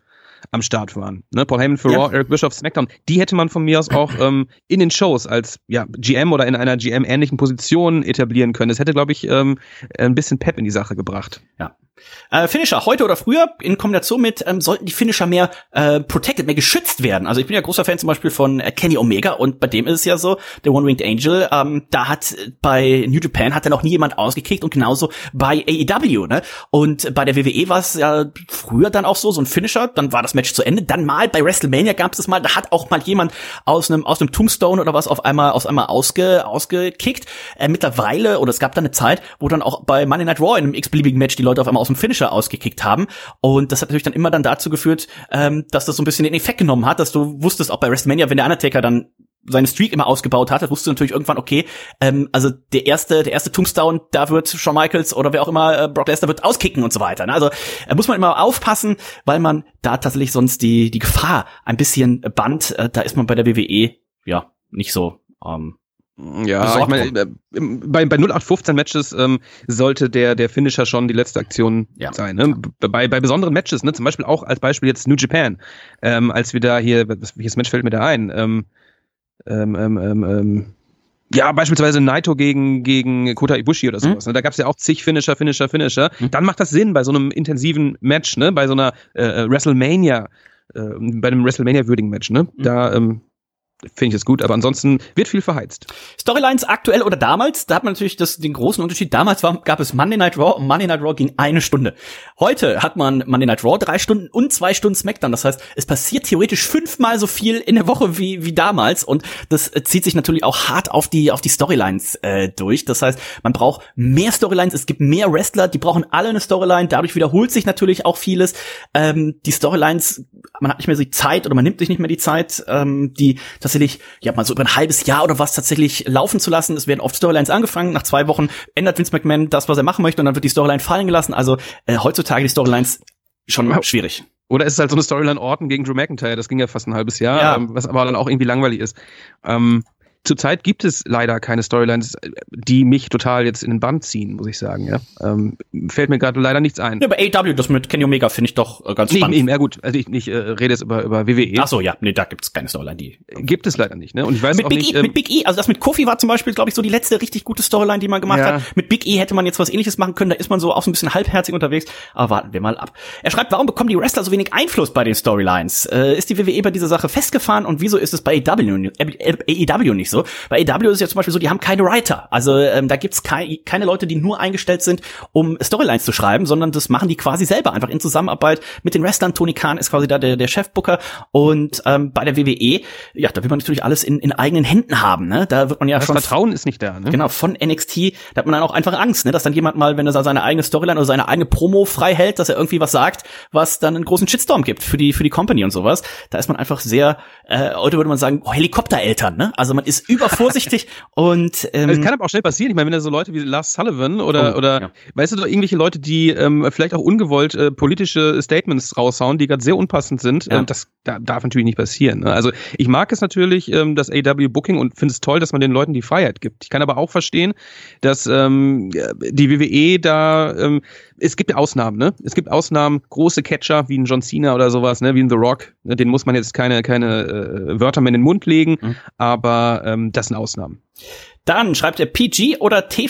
Speaker 2: am Start waren. Ne? Paul Heyman für
Speaker 1: ja.
Speaker 2: Raw, Eric Bischoff, SmackDown. Die hätte man von mir aus auch ähm, in den Shows als ja, G M oder in einer G M-ähnlichen Position etablieren können. Das hätte, glaube ich, ähm, ein bisschen Pep in die Sache gebracht.
Speaker 1: Ja. Äh, Finisher, heute oder früher, in Kombination mit, ähm, sollten die Finisher mehr äh, protected, mehr geschützt werden. Also ich bin ja großer Fan zum Beispiel von äh, Kenny Omega und bei dem ist es ja so, der One-Winged Angel, ähm, da hat bei New Japan hat da noch nie jemand ausgekickt und genauso bei A E W, ne? Und bei der W W E war es ja früher dann auch so, so ein Finisher, dann war das Match zu Ende. Dann mal bei WrestleMania gab es das mal, da hat auch mal jemand aus einem aus einem Tombstone oder was auf einmal aus einmal ausge, ausgekickt. Äh, mittlerweile, oder es gab dann eine Zeit, wo dann auch bei Monday Night Raw in einem x-beliebigen Match die Leute auf einmal aus dem Finisher ausgekickt haben. Und das hat natürlich dann immer dann dazu geführt, ähm, dass das so ein bisschen den Effekt genommen hat, dass du wusstest, auch bei WrestleMania, wenn der Undertaker dann seine Streak immer ausgebaut hat, wusstest du natürlich irgendwann, okay, ähm, also der erste, der erste Tombstone, da wird Shawn Michaels oder wer auch immer, äh, Brock Lesnar wird auskicken und so weiter. Ne? Also äh, muss man immer aufpassen, weil man da tatsächlich sonst die die Gefahr ein bisschen bannt. Äh, da ist man bei der W W E ja nicht so ähm,
Speaker 2: Ja, ich meine, bei, bei null acht fünfzehn Matches ähm, sollte der der Finisher schon die letzte Aktion ja. sein. Ne? Bei bei besonderen Matches, ne, zum Beispiel auch als Beispiel jetzt New Japan, ähm, als wir da hier, welches Match fällt mir da ein? Ähm, ähm, ähm, ähm, ja, beispielsweise Naito gegen gegen Kota Ibushi oder sowas. Mhm. Ne? Da gab's ja auch zig Finisher, Finisher, Finisher. Mhm. Dann macht das Sinn bei so einem intensiven Match, ne, bei so einer äh, WrestleMania, äh, bei einem WrestleMania-würdigen Match, ne, mhm. da ähm, finde ich das gut, aber ansonsten wird viel verheizt.
Speaker 1: Storylines aktuell oder damals, da hat man natürlich das, den großen Unterschied. Damals war, gab es Monday Night Raw und Monday Night Raw ging eine Stunde. Heute hat man Monday Night Raw drei Stunden und zwei Stunden SmackDown. Das heißt, es passiert theoretisch fünfmal so viel in der Woche wie wie damals und das äh, zieht sich natürlich auch hart auf die auf die Storylines äh, durch. Das heißt, man braucht mehr Storylines. Es gibt mehr Wrestler, die brauchen alle eine Storyline. Dadurch wiederholt sich natürlich auch vieles. Ähm, die Storylines, man hat nicht mehr so die Zeit oder man nimmt sich nicht mehr die Zeit, ähm, die tatsächlich ja mal so über ein halbes Jahr oder was tatsächlich laufen zu lassen. Es werden oft Storylines angefangen. Nach zwei Wochen ändert Vince McMahon das, was er machen möchte und dann wird die Storyline fallen gelassen. Also äh, heutzutage die Storylines schon wow. schwierig.
Speaker 2: Oder ist es halt so eine Storyline Orton gegen Drew McIntyre? Das ging ja fast ein halbes Jahr, ja. ähm, was aber dann auch irgendwie langweilig ist. Ähm, Zurzeit gibt es leider keine Storylines, die mich total jetzt in den Bann ziehen, muss ich sagen. Ja, ähm, fällt mir gerade leider nichts ein.
Speaker 1: Ja, bei A E W, das mit Kenny Omega finde ich doch äh, ganz
Speaker 2: nee,
Speaker 1: spannend.
Speaker 2: Nee, ja gut, also ich, ich äh, rede jetzt über über W W E.
Speaker 1: Ach so, ja, nee, da gibt's keine Storyline, die
Speaker 2: gibt es leider nicht, ne? Und ich weiß
Speaker 1: mit
Speaker 2: auch
Speaker 1: Big
Speaker 2: nicht.
Speaker 1: E, ähm, mit Big E, also das mit Kofi war zum Beispiel, glaube ich, so die letzte richtig gute Storyline, die man gemacht ja. hat. Mit Big E hätte man jetzt was Ähnliches machen können. Da ist man so auch so ein bisschen halbherzig unterwegs. Aber warten wir mal ab. Er schreibt, warum bekommen die Wrestler so wenig Einfluss bei den Storylines? Äh, ist die W W E bei dieser Sache festgefahren und wieso ist es bei A E W, A E W nicht so? Bei A E W ist es ja zum Beispiel so, die haben keine Writer. Also ähm, da gibt's kei- keine Leute, die nur eingestellt sind, um Storylines zu schreiben, sondern das machen die quasi selber, einfach in Zusammenarbeit mit den Wrestlern. Tony Khan ist quasi da der, der Chefbooker und ähm, bei der W W E, ja, da will man natürlich alles in, in eigenen Händen haben. Ne? Da wird man ja
Speaker 2: das
Speaker 1: schon...
Speaker 2: Vertrauen ist nicht da. Ne?
Speaker 1: Genau, von N X T, da hat man dann auch einfach Angst, ne? Dass dann jemand mal, wenn er seine eigene Storyline oder seine eigene Promo frei hält, dass er irgendwie was sagt, was dann einen großen Shitstorm gibt für die für die Company und sowas. Da ist man einfach sehr, äh, heute würde man sagen, oh, Helikoptereltern, ne? Also man ist übervorsichtig und ähm,
Speaker 2: das kann aber auch schnell passieren. Ich meine, wenn da so Leute wie Lars Sullivan oder, oh, oder ja. weißt du, irgendwelche Leute, die ähm, vielleicht auch ungewollt äh, politische Statements raushauen, die gerade sehr unpassend sind, ja. äh, das da, darf natürlich nicht passieren. Ne? Also ich mag es natürlich, ähm, das A E W-Booking und finde es toll, dass man den Leuten die Freiheit gibt. Ich kann aber auch verstehen, dass ähm, die W W E da, ähm, es gibt Ausnahmen, ne? Es gibt Ausnahmen, große Catcher wie ein John Cena oder sowas, ne? Wie ein The Rock. Ne? Den muss man jetzt keine, keine äh, Wörter mehr in den Mund legen, mhm. aber ähm, das sind Ausnahmen.
Speaker 1: Dann schreibt er P G oder T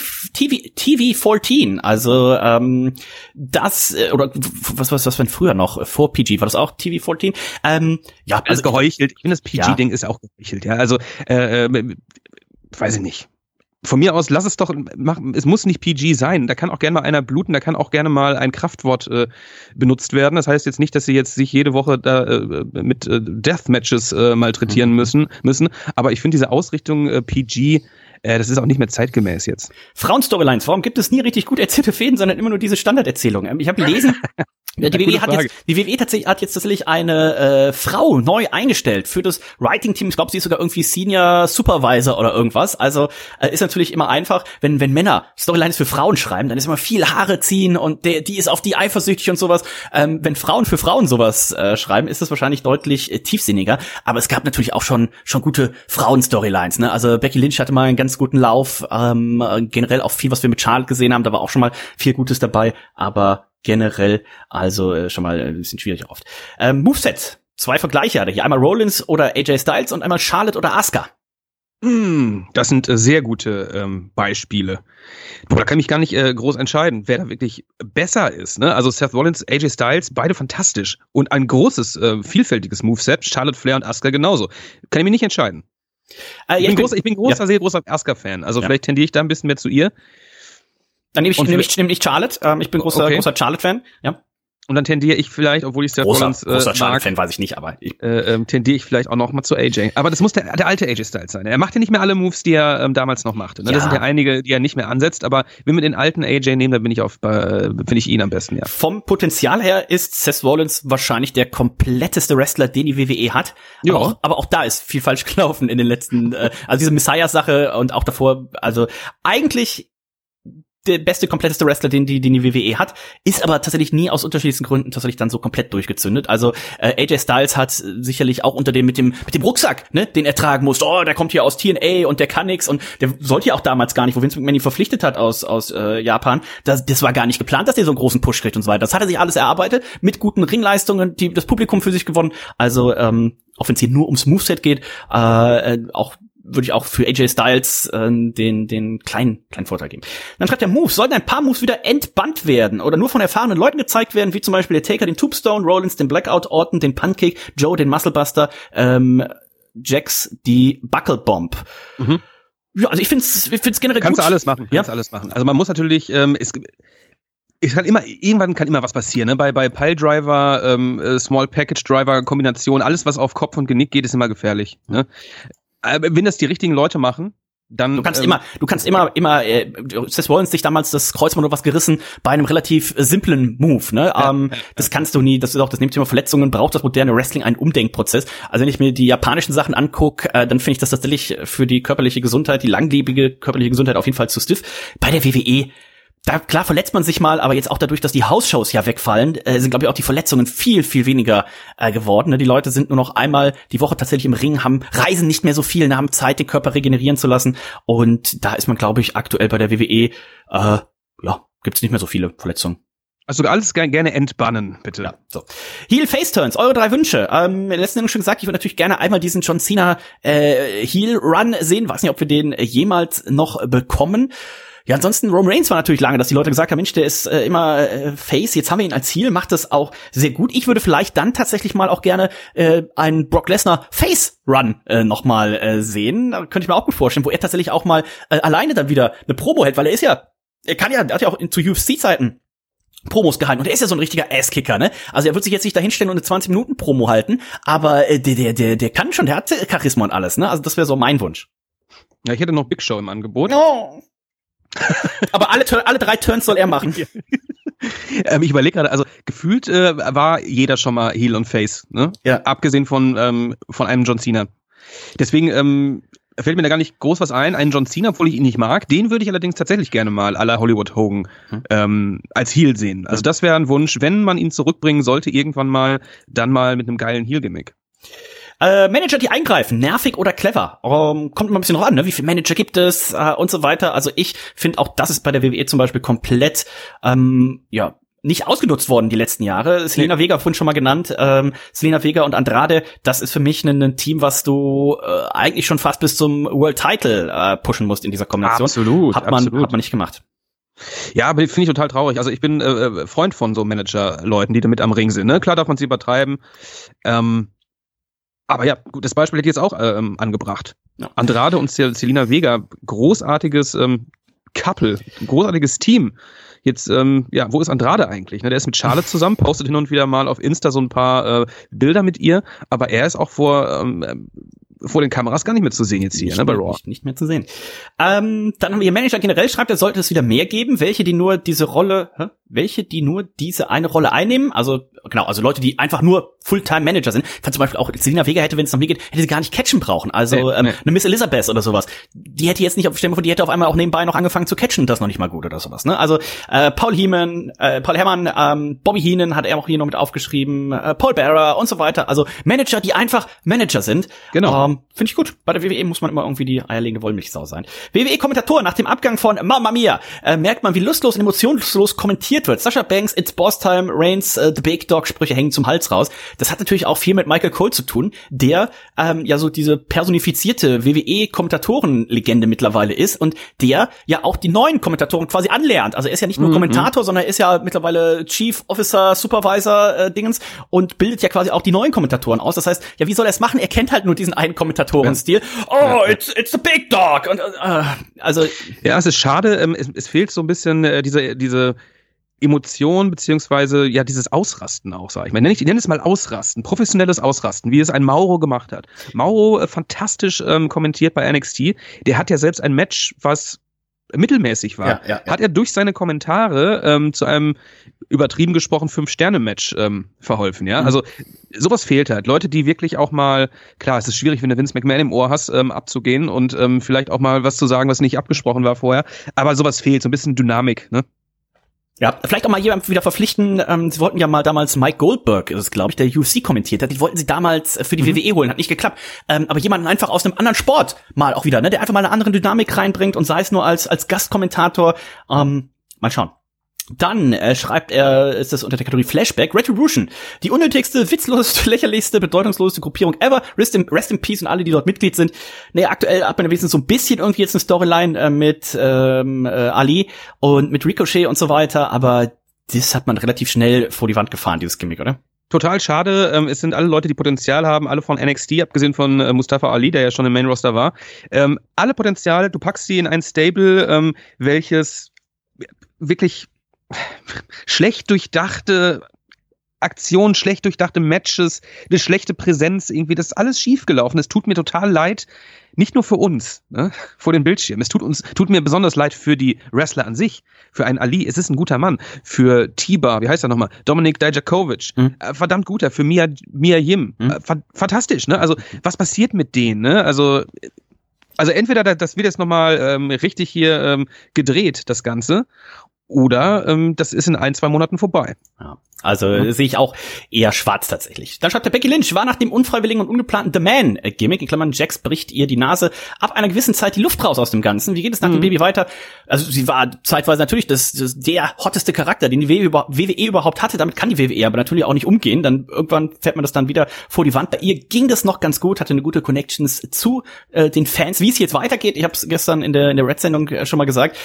Speaker 1: V vierzehn, also ähm, das oder was was was wenn früher noch vor P G war das auch T V vierzehn? Ähm, ja,
Speaker 2: also geheuchelt. Ich finde das P G-Ding ja. ist auch geheuchelt, ja. Also äh, äh, weiß ich nicht. Von mir aus, lass es doch, mach, es muss nicht P G sein. Da kann auch gerne mal einer bluten, da kann auch gerne mal ein Kraftwort äh, benutzt werden. Das heißt jetzt nicht, dass sie jetzt sich jede Woche da äh, mit äh, Deathmatches äh, malträtieren mhm. müssen, müssen. Aber ich finde diese Ausrichtung äh, P G, äh, das ist auch nicht mehr zeitgemäß jetzt.
Speaker 1: Frauen-Storylines, warum gibt es nie richtig gut erzählte Fäden, sondern immer nur diese Standarderzählungen? Ich habe gelesen, ja, die W W E hat jetzt, die W W E tatsächlich, hat jetzt tatsächlich eine äh, Frau neu eingestellt für das Writing-Team. Ich glaube, sie ist sogar irgendwie Senior Supervisor oder irgendwas. Also äh, ist natürlich immer einfach, wenn wenn Männer Storylines für Frauen schreiben, dann ist immer viel Haare ziehen und der, die ist auf die eifersüchtig und sowas. Ähm, wenn Frauen für Frauen sowas äh, schreiben, ist das wahrscheinlich deutlich äh, tiefsinniger. Aber es gab natürlich auch schon schon gute Frauen-Storylines. Ne? Also Becky Lynch hatte mal einen ganz guten Lauf. Ähm, generell auch viel, was wir mit Charlotte gesehen haben. Da war auch schon mal viel Gutes dabei. Aber generell. Also äh, schon mal ein bisschen schwierig oft. Ähm, Moveset. Zwei Vergleiche hatte hier. Einmal Rollins oder A J Styles und einmal Charlotte oder Asuka.
Speaker 2: Hm, das sind äh, sehr gute ähm, Beispiele. Boah, da kann ich mich gar nicht äh, groß entscheiden, wer da wirklich besser ist. Ne? Also Seth Rollins, A J Styles, beide fantastisch. Und ein großes, äh, vielfältiges Moveset. Charlotte Flair und Asuka genauso. Kann ich mich nicht entscheiden.
Speaker 1: Äh, ja,
Speaker 2: ich, bin
Speaker 1: ich, bin,
Speaker 2: groß, ich bin großer,
Speaker 1: ja.
Speaker 2: sehr großer Asuka-Fan. Also ja. Vielleicht tendiere ich da ein bisschen mehr zu ihr.
Speaker 1: Dann nehme ich, nehm ich, nehm ich Charlotte. Ähm, ich bin großer,
Speaker 2: okay.
Speaker 1: großer Charlotte-Fan. Ja.
Speaker 2: Und dann tendiere ich vielleicht, obwohl ich Seth
Speaker 1: großer,
Speaker 2: Rollins äh,
Speaker 1: großer Charlotte-Fan weiß ich nicht, aber ich
Speaker 2: äh, ähm, tendiere ich vielleicht auch noch mal zu A J. Aber das muss der, der alte A J Styles sein. Er macht ja nicht mehr alle Moves, die er ähm, damals noch machte. Ne? Ja. Das sind ja einige, die er nicht mehr ansetzt. Aber wenn wir den alten A J nehmen, dann bin ich auf, äh, finde ich ihn am besten. Ja.
Speaker 1: Vom Potenzial her ist Seth Rollins wahrscheinlich der kompletteste Wrestler, den die W W E hat.
Speaker 2: Ja.
Speaker 1: Aber auch, aber auch da ist viel falsch gelaufen in den letzten, äh, also diese Messiah-Sache und auch davor. Also eigentlich der beste, kompletteste Wrestler, den die, den die W W E hat, ist aber tatsächlich nie aus unterschiedlichsten Gründen tatsächlich dann so komplett durchgezündet. Also äh, A J Styles hat sicherlich auch unter dem mit dem mit dem Rucksack, ne, den er tragen muss. Oh, der kommt hier aus T N A und der kann nix und der sollte ja auch damals gar nicht, wo Vince McMahon ihn verpflichtet hat aus aus äh, Japan. Das, das war gar nicht geplant, dass der so einen großen Push kriegt und so weiter. Das hat er sich alles erarbeitet mit guten Ringleistungen, die das Publikum für sich gewonnen. Also ähm, auch wenn es hier nur ums Moveset geht, äh, auch würde ich auch für A J Styles äh, den den kleinen kleinen Vorteil geben. Dann schreibt er, Moves, sollten ein paar Moves wieder entbannt werden oder nur von erfahrenen Leuten gezeigt werden, wie zum Beispiel der Taker den Tombstone, Rollins den Blackout, Orton den Puntkick, Joe den Musclebuster, ähm, Jax die Bucklebomb. Mhm. Ja, also ich find's, ich find's generell
Speaker 2: kannst
Speaker 1: gut.
Speaker 2: Kannst du alles machen, kannst
Speaker 1: ja?
Speaker 2: alles machen. Also man muss natürlich, ähm, es Ich kann immer, irgendwann kann immer was passieren, ne? Bei, bei Piledriver, ähm, Small Package Driver Kombination, alles was auf Kopf und Genick geht, ist immer gefährlich, ne? Wenn das die richtigen Leute machen, dann
Speaker 1: du kannst
Speaker 2: ähm,
Speaker 1: immer, du kannst immer, immer. Äh, Seth Rollins sich damals das Kreuzband oder was gerissen bei einem relativ äh, simplen Move, ne?
Speaker 2: Ja,
Speaker 1: ähm,
Speaker 2: ja,
Speaker 1: das kannst du nie. Das ist auch das Thema Verletzungen. Braucht das moderne Wrestling einen Umdenkprozess? Also wenn ich mir die japanischen Sachen angucke, äh, dann finde ich das tatsächlich für die körperliche Gesundheit, die langlebige körperliche Gesundheit auf jeden Fall zu stiff. Bei der W W E. Da, klar verletzt man sich mal, aber jetzt auch dadurch, dass die Hausshows ja wegfallen, äh, sind, glaube ich, auch die Verletzungen viel, viel weniger äh, geworden. Ne? Die Leute sind nur noch einmal die Woche tatsächlich im Ring, haben reisen nicht mehr so viel, ne? Haben Zeit, den Körper regenerieren zu lassen. Und da ist man, glaube ich, aktuell bei der W W E, äh, ja, gibt's nicht mehr so viele Verletzungen.
Speaker 2: Also alles gerne entbannen, bitte.
Speaker 1: Ja, so. Heel-Face-Turns, eure drei Wünsche. Ähm, letzten Endes schon gesagt, ich würde natürlich gerne einmal diesen John Cena äh, Heel-Run sehen. Weiß nicht, ob wir den jemals noch bekommen. Ja, ansonsten Roman Reigns war natürlich lange, dass die Leute gesagt haben, Mensch, der ist äh, immer äh, Face, jetzt haben wir ihn als Heel, macht das auch sehr gut. Ich würde vielleicht dann tatsächlich mal auch gerne äh, einen Brock Lesnar Face-Run äh, noch mal äh, sehen. Da könnte ich mir auch gut vorstellen, wo er tatsächlich auch mal äh, alleine dann wieder eine Promo hält, weil er ist ja, er kann ja, er hat ja auch in, zu U F C-Zeiten Promos gehalten und er ist ja so ein richtiger Ass-Kicker, ne? Also er wird sich jetzt nicht da hinstellen und eine zwanzig Minuten Promo halten, aber äh, der, der, der, der kann schon, der hat Charisma und alles, ne? Also das wäre so mein Wunsch.
Speaker 2: Ja, ich hätte noch Big Show im Angebot.
Speaker 1: Oh. Aber alle, alle drei Turns soll er machen.
Speaker 2: ähm, ich überlege gerade, also gefühlt äh, war jeder schon mal Heel und Face, ne?
Speaker 1: Ja.
Speaker 2: Abgesehen von ähm, von einem John Cena. Deswegen ähm, fällt mir da gar nicht groß was ein. Einen John Cena, obwohl ich ihn nicht mag, den würde ich allerdings tatsächlich gerne mal à la Hollywood Hogan hm. ähm, als Heel sehen. Also das wäre ein Wunsch, wenn man ihn zurückbringen sollte irgendwann mal, dann mal mit einem geilen Heel-Gimmick.
Speaker 1: Äh, Manager, die eingreifen, nervig oder clever, ähm, kommt immer ein bisschen noch an, ne? Wie viele Manager gibt es äh, und so weiter. Also ich finde auch, das ist bei der W W E zum Beispiel komplett, ähm, ja, nicht ausgenutzt worden die letzten Jahre. Selena nee. Vega vorhin schon mal genannt. Ähm, Selena Vega und Andrade, das ist für mich ein, ein Team, was du äh, eigentlich schon fast bis zum World Title äh, pushen musst in dieser Kombination.
Speaker 2: Absolut,
Speaker 1: hat man,
Speaker 2: absolut.
Speaker 1: hat man nicht gemacht.
Speaker 2: Ja, aber finde ich total traurig. Also ich bin äh, Freund von so Manager-Leuten, die da mit am Ring sind. Ne? Klar darf man sie übertreiben. Ähm, Aber ja, gut, das Beispiel hätte ich jetzt auch ähm, angebracht. Ja. Andrade und Selena Vega, großartiges ähm, Couple, großartiges Team. Jetzt, ähm, ja, wo ist Andrade eigentlich? Ne, der ist mit Charlotte zusammen, postet hin und wieder mal auf Insta so ein paar äh, Bilder mit ihr, aber er ist auch vor ähm, vor den Kameras gar nicht mehr zu sehen jetzt hier,
Speaker 1: nicht
Speaker 2: ne, bei
Speaker 1: mehr,
Speaker 2: Raw.
Speaker 1: Nicht, nicht mehr zu sehen. Ähm, dann haben wir hier Manager generell schreibt, er sollte es wieder mehr geben, welche die nur diese Rolle, hä? welche die nur diese eine Rolle einnehmen, also genau, also Leute, die einfach nur Fulltime-Manager sind. Ich fand zum Beispiel auch, Selena Vega hätte, wenn es nach mir geht, hätte sie gar nicht catchen brauchen. Also nee, ähm, nee. eine Miss Elizabeth oder sowas. Die hätte jetzt nicht auf Stellen, die hätte auf einmal auch nebenbei noch angefangen zu catchen, das noch nicht mal gut oder sowas. Ne? Also äh, Paul Heyman, äh, Paul Heyman, ähm, Bobby Heenan hat er auch hier noch mit aufgeschrieben, äh, Paul Bearer und so weiter. Also Manager, die einfach Manager sind.
Speaker 2: Genau.
Speaker 1: Ähm, Finde ich gut. Bei der W W E muss man immer irgendwie die eierlegende Wollmilchsau sein. W W E-Kommentator nach dem Abgang von Mamma Mia äh, merkt man, wie lustlos und emotionslos kommentiert wird. Sasha Banks, It's Boss Time, Reigns, äh, The Big Dog, Sprüche hängen zum Hals raus. Das hat natürlich auch viel mit Michael Cole zu tun, der ähm, ja so diese personifizierte W W E-Kommentatorenlegende mittlerweile ist und der ja auch die neuen Kommentatoren quasi anlernt. Also er ist ja nicht nur mhm. Kommentator, sondern er ist ja mittlerweile Chief Officer, Supervisor äh, Dingens und bildet ja quasi auch die neuen Kommentatoren aus. Das heißt, ja, wie soll er es machen? Er kennt halt nur diesen einen Kommentatorenstil. Oh, ja. it's, it's the big dog. Und, äh, also
Speaker 2: ja, es ist schade. Ähm, es, es fehlt so ein bisschen äh, diese diese Emotion beziehungsweise ja dieses Ausrasten auch, sag ich mal. Ich nenne es mal Ausrasten, professionelles Ausrasten, wie es ein Mauro gemacht hat. Mauro äh, fantastisch ähm, kommentiert bei N X T. Der hat ja selbst ein Match, was mittelmäßig war,
Speaker 1: ja, ja, ja.
Speaker 2: hat er durch seine Kommentare ähm, zu einem übertrieben gesprochen Fünf-Sterne-Match ähm, verholfen, ja. Mhm. Also sowas fehlt halt. Leute, die wirklich auch mal, klar, es ist schwierig, wenn du Vince McMahon im Ohr hast, ähm, abzugehen und ähm, vielleicht auch mal was zu sagen, was nicht abgesprochen war vorher. Aber sowas fehlt, so ein bisschen Dynamik, ne?
Speaker 1: Ja, vielleicht auch mal jemand wieder verpflichten. Ähm, sie wollten ja mal damals Mike Goldberg, ist es glaube ich, der U F C kommentiert hat. Die wollten sie damals für die mhm. W W E holen, hat nicht geklappt. Ähm, aber jemanden einfach aus einem anderen Sport mal auch wieder, ne, der einfach mal eine andere Dynamik reinbringt und sei es nur als als Gastkommentator. Ähm, mal schauen. Dann äh, schreibt er, ist das unter der Kategorie Flashback, Retribution. Die unnötigste, witzloseste, lächerlichste, bedeutungsloseste Gruppierung ever. Rest in, rest in Peace und alle, die dort Mitglied sind. Naja, aktuell hat man wenigstens so ein bisschen irgendwie jetzt eine Storyline äh, mit ähm, äh, Ali und mit Ricochet und so weiter. Aber das hat man relativ schnell vor die Wand gefahren, dieses Gimmick, oder?
Speaker 2: Total schade. Ähm, es sind alle Leute, die Potenzial haben, alle von N X T, abgesehen von äh, Mustafa Ali, der ja schon im Main Roster war. Ähm, alle Potenzial, du packst sie in ein Stable, ähm, welches wirklich schlecht durchdachte Aktionen, schlecht durchdachte Matches, eine schlechte Präsenz, irgendwie, das ist alles schiefgelaufen. Es tut mir total leid, nicht nur für uns, ne, vor dem Bildschirm. Es tut uns, tut mir besonders leid für die Wrestler an sich, für einen Ali, es ist ein guter Mann, für T-Bar, wie heißt er nochmal, Dominik Dijakovic, mhm. äh, verdammt guter, für Mia, Mia Yim, mhm. äh, fa- fantastisch, ne, also, was passiert mit denen, ne, also, also entweder das wird jetzt nochmal ähm, richtig hier ähm, gedreht, das Ganze, oder ähm, das ist in ein, zwei Monaten vorbei.
Speaker 1: Ja. Also mhm. sehe ich auch eher schwarz tatsächlich. Dann schreibt der Becky Lynch, war nach dem unfreiwilligen und ungeplanten The Man-Gimmick, in Klammern Jax bricht ihr die Nase, ab einer gewissen Zeit die Luft raus aus dem Ganzen. Wie geht es nach mhm. dem Baby weiter? Also sie war zeitweise natürlich das, das der hotteste Charakter, den die W W E überhaupt hatte. Damit kann die W W E aber natürlich auch nicht umgehen. Dann irgendwann fährt man das dann wieder vor die Wand. Bei ihr ging das noch ganz gut, hatte eine gute Connections zu äh, den Fans. Wie es jetzt weitergeht, ich habe es gestern in der in der Red-Sendung schon mal gesagt.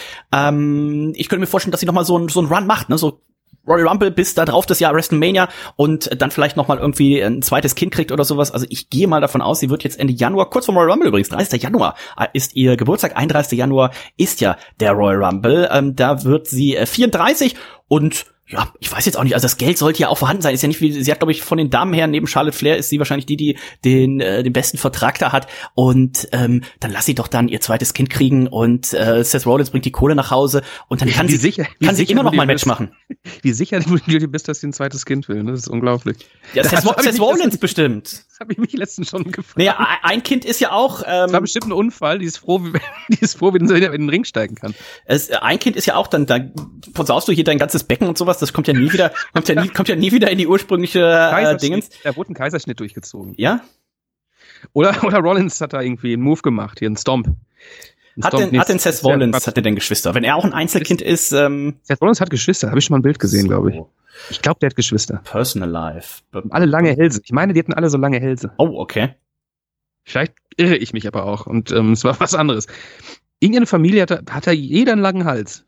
Speaker 1: Ähm, ich könnte mir vorstellen, dass sie noch mal so ein so ein Run macht, ne, so Royal Rumble bis da drauf das Jahr WrestleMania und dann vielleicht noch mal irgendwie ein zweites Kind kriegt oder sowas. Also ich gehe mal davon aus, sie wird jetzt Ende Januar, kurz vor Royal Rumble übrigens, dreißigster Januar ist ihr Geburtstag, einunddreißigster Januar ist ja der Royal Rumble. Ähm, da wird sie äh, vierunddreißig und ja, ich weiß jetzt auch nicht, also das Geld sollte ja auch vorhanden sein, ist ja nicht wie, sie hat, glaube ich, von den Damen her, neben Charlotte Flair ist sie wahrscheinlich die, die den äh, den besten Vertrag da hat und ähm, dann lass sie doch dann ihr zweites Kind kriegen und äh, Seth Rollins bringt die Kohle nach Hause und dann kann
Speaker 2: wie
Speaker 1: sie
Speaker 2: sicher,
Speaker 1: kann sie immer noch mal ein Match
Speaker 2: bist, machen. Wie sicher du dir bist, dass sie ein zweites Kind will, ne? Das ist unglaublich.
Speaker 1: Ja, Seth, Seth Rollins bestimmt.
Speaker 2: Das habe ich mich letztens schon gefragt.
Speaker 1: Naja, ein Kind ist ja auch ähm,
Speaker 2: das war bestimmt ein Unfall, die ist froh, die ist froh, wenn sie in den Ring steigen kann.
Speaker 1: Es, ein Kind ist ja auch dann, da versaust du hier dein ganzes Becken und sowas, das kommt ja nie wieder Kommt ja nie, kommt ja nie wieder in die ursprüngliche äh, Dingens.
Speaker 2: Da wurde ein Kaiserschnitt durchgezogen.
Speaker 1: Ja?
Speaker 2: Oder, oder Rollins hat da irgendwie einen Move gemacht, hier einen Stomp. Ein
Speaker 1: hat,
Speaker 2: Stomp
Speaker 1: denn, hat denn Seth Rollins, hat der denn Geschwister? Wenn er auch ein Einzelkind ist, ähm
Speaker 2: Seth Rollins hat Geschwister, habe ich schon mal ein Bild gesehen, glaube ich. Ich glaube, der hat Geschwister.
Speaker 1: Personal Life.
Speaker 2: Alle lange Hälse. Ich meine, die hatten alle so lange Hälse.
Speaker 1: Oh, okay.
Speaker 2: Vielleicht irre ich mich aber auch und ähm, es war was anderes. Irgendeine Familie hatte, hatte jeder einen langen Hals.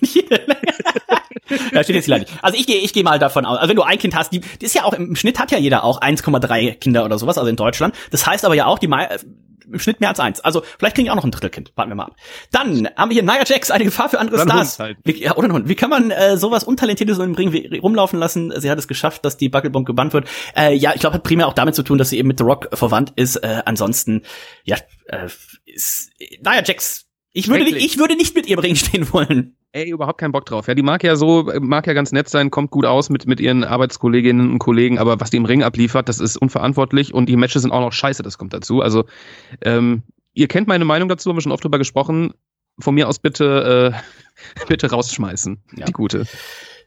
Speaker 1: Da steht jetzt leider nicht. Also ich gehe ich gehe mal davon aus, also wenn du ein Kind hast, die, die ist ja auch, im Schnitt hat ja jeder auch eins Komma drei Kinder oder sowas, also in Deutschland. Das heißt aber ja auch, die äh, im Schnitt mehr als eins. Also vielleicht kriegen die auch noch ein Drittelkind. Warten wir mal ab. Dann haben wir hier Nia Jax, eine Gefahr für andere Stars. Halt. Wie, ja, oder ein Hund. Wie kann man äh, sowas Untalentiertes im Ring rumlaufen lassen? Sie hat es geschafft, dass die Buckelbomb gebannt wird. Äh, ja, ich glaube, hat primär auch damit zu tun, dass sie eben mit The Rock verwandt ist. Äh, ansonsten, ja, äh, ist Nia Jax. Ich würde, nicht, ich würde nicht mit ihr im Ring stehen wollen.
Speaker 2: Ey, überhaupt keinen Bock drauf. Ja, die mag ja so, mag ja ganz nett sein, kommt gut aus mit, mit ihren Arbeitskolleginnen und Kollegen, aber was die im Ring abliefert, das ist unverantwortlich und die Matches sind auch noch scheiße, das kommt dazu. Also, ähm, ihr kennt meine Meinung dazu, haben wir schon oft drüber gesprochen. Von mir aus bitte, äh, bitte rausschmeißen, ja. Die gute.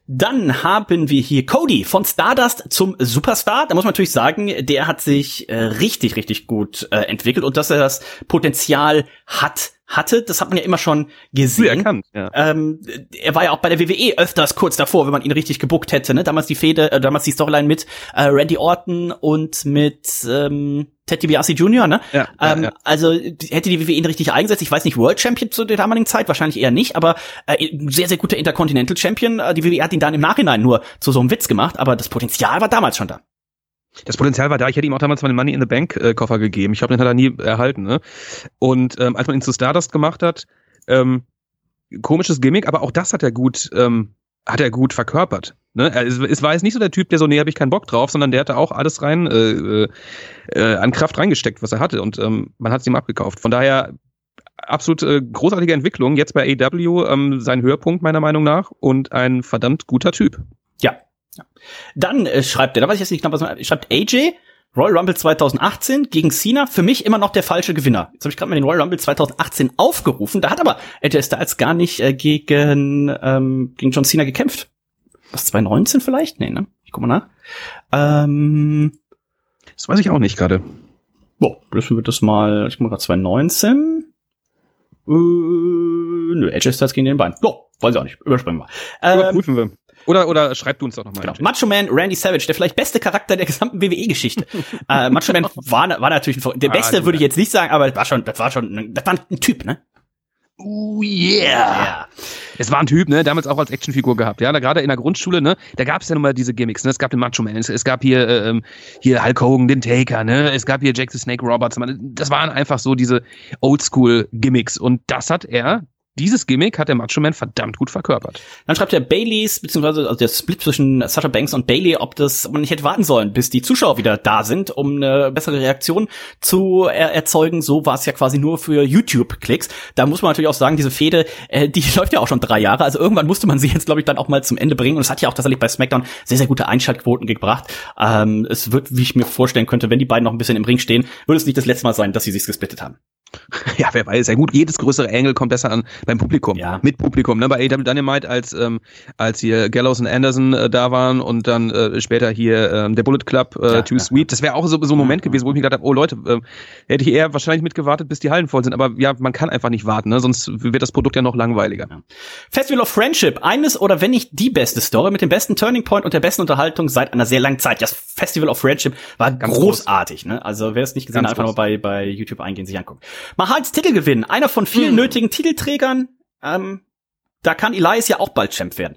Speaker 1: Dann haben wir hier Cody von Stardust zum Superstar. Da muss man natürlich sagen, der hat sich äh, richtig, richtig gut äh, entwickelt und dass er das Potenzial hat, hatte, das hat man ja immer schon gesehen.
Speaker 2: Früh erkannt, ja.
Speaker 1: Ähm, er war ja auch bei der W W E öfters kurz davor, wenn man ihn richtig gebuckt hätte. Ne? Damals die Fehde, äh, damals die Storyline mit äh, Randy Orton und mit ähm, Ted DiBiase Junior Ne?
Speaker 2: Ja,
Speaker 1: ähm,
Speaker 2: ja, ja.
Speaker 1: Also hätte die W W E ihn richtig eingesetzt. Ich weiß nicht, World Champion zu der damaligen Zeit, wahrscheinlich eher nicht, aber äh, sehr, sehr guter Intercontinental Champion. Äh, die W W E hat ihn dann im Nachhinein nur zu so einem Witz gemacht, aber das Potenzial war damals schon da.
Speaker 2: Das Potenzial war da. Ich hätte ihm auch damals mal den Money in the Bank äh, Koffer gegeben. Ich glaube, den hat er nie erhalten. Ne? Und ähm, als man ihn zu Stardust gemacht hat, ähm, komisches Gimmick, aber auch das hat er gut, ähm, hat er gut verkörpert. Ne? Er ist, es war jetzt nicht so der Typ, der so, nee, hab ich keinen Bock drauf, sondern der hatte auch alles rein äh, äh, an Kraft reingesteckt, was er hatte. Und ähm, man hat es ihm abgekauft. Von daher absolut äh, großartige Entwicklung. Jetzt bei A E W ähm, sein Höhepunkt meiner Meinung nach und ein verdammt guter Typ.
Speaker 1: Ja. Ja. Dann äh, schreibt er, da weiß ich jetzt nicht genau, was man schreibt, A J, Royal Rumble zwanzig achtzehn gegen Cena, für mich immer noch der falsche Gewinner. Jetzt habe ich gerade mal den Royal Rumble zwanzig achtzehn aufgerufen, da hat aber A J Styles gar nicht äh, gegen ähm, gegen John Cena gekämpft. Was, zwanzig neunzehn vielleicht? Nee, ne? Ich guck mal nach. Ähm,
Speaker 2: das weiß ich auch nicht gerade.
Speaker 1: Boah, lösen wir das mal, ich guck mal gerade zwanzig neunzehn. Äh, nö, A J Styles gegen den Bein. So, weiß ich auch nicht, überspringen wir. Ähm,
Speaker 2: Überprüfen wir. Oder, oder schreib du uns doch nochmal.
Speaker 1: Genau. Macho Man Randy Savage, der vielleicht beste Charakter der gesamten W W E-Geschichte. äh, Macho Man war, war natürlich ein, der beste, ah, würde ich jetzt nicht sagen, aber das war schon, das war schon, das war ein Typ, ne?
Speaker 2: Oh yeah. yeah. Es war ein Typ, ne, damals auch als Actionfigur gehabt, ja, da gerade in der Grundschule, ne, da gab es ja nun mal diese Gimmicks, ne, es gab den Macho Man, es, es gab hier, ähm, hier Hulk Hogan, den Taker, ne, es gab hier Jake the Snake Roberts, das waren einfach so diese Oldschool-Gimmicks und das hat er, dieses Gimmick hat der Macho Man verdammt gut verkörpert.
Speaker 1: Dann schreibt er Baileys, beziehungsweise also der Split zwischen Sasha Banks und Bayley, ob das, ob man nicht hätte warten sollen, bis die Zuschauer wieder da sind, um eine bessere Reaktion zu er- erzeugen. So war es ja quasi nur für YouTube-Klicks. Da muss man natürlich auch sagen, diese Fehde, äh, die läuft ja auch schon drei Jahre. Also irgendwann musste man sie jetzt, glaube ich, dann auch mal zum Ende bringen. Und es hat ja auch tatsächlich bei SmackDown sehr, sehr gute Einschaltquoten gebracht. Ähm, es wird, wie ich mir vorstellen könnte, wenn die beiden noch ein bisschen im Ring stehen, würde es nicht das letzte Mal sein, dass sie sich gesplittet haben.
Speaker 2: Ja, wer weiß, ja gut, jedes größere Angle kommt besser an beim Publikum,
Speaker 1: ja.
Speaker 2: Mit Publikum, ne, bei A E W Dynamite, als ähm, als hier Gallows und Anderson äh, da waren und dann äh, später hier ähm, der Bullet Club, äh, ja, Too ja, Sweet, das wäre auch so, so ein Moment ja, gewesen, wo ich mir gedacht habe, oh Leute, äh, hätte ich eher wahrscheinlich mitgewartet, bis die Hallen voll sind, aber ja, man kann einfach nicht warten, ne, sonst wird das Produkt ja noch langweiliger. Ja.
Speaker 1: Festival of Friendship, eines oder wenn nicht die beste Story mit dem besten Turning Point und der besten Unterhaltung seit einer sehr langen Zeit. Das Festival of Friendship war ganz großartig, groß. Ne, also wer es nicht gesehen hat, einfach nur bei bei YouTube eingehen, sich angucken. Mahals Titel gewinnen. Einer von vielen hm. nötigen Titelträgern. Ähm, da kann Elias ja auch bald Champ werden.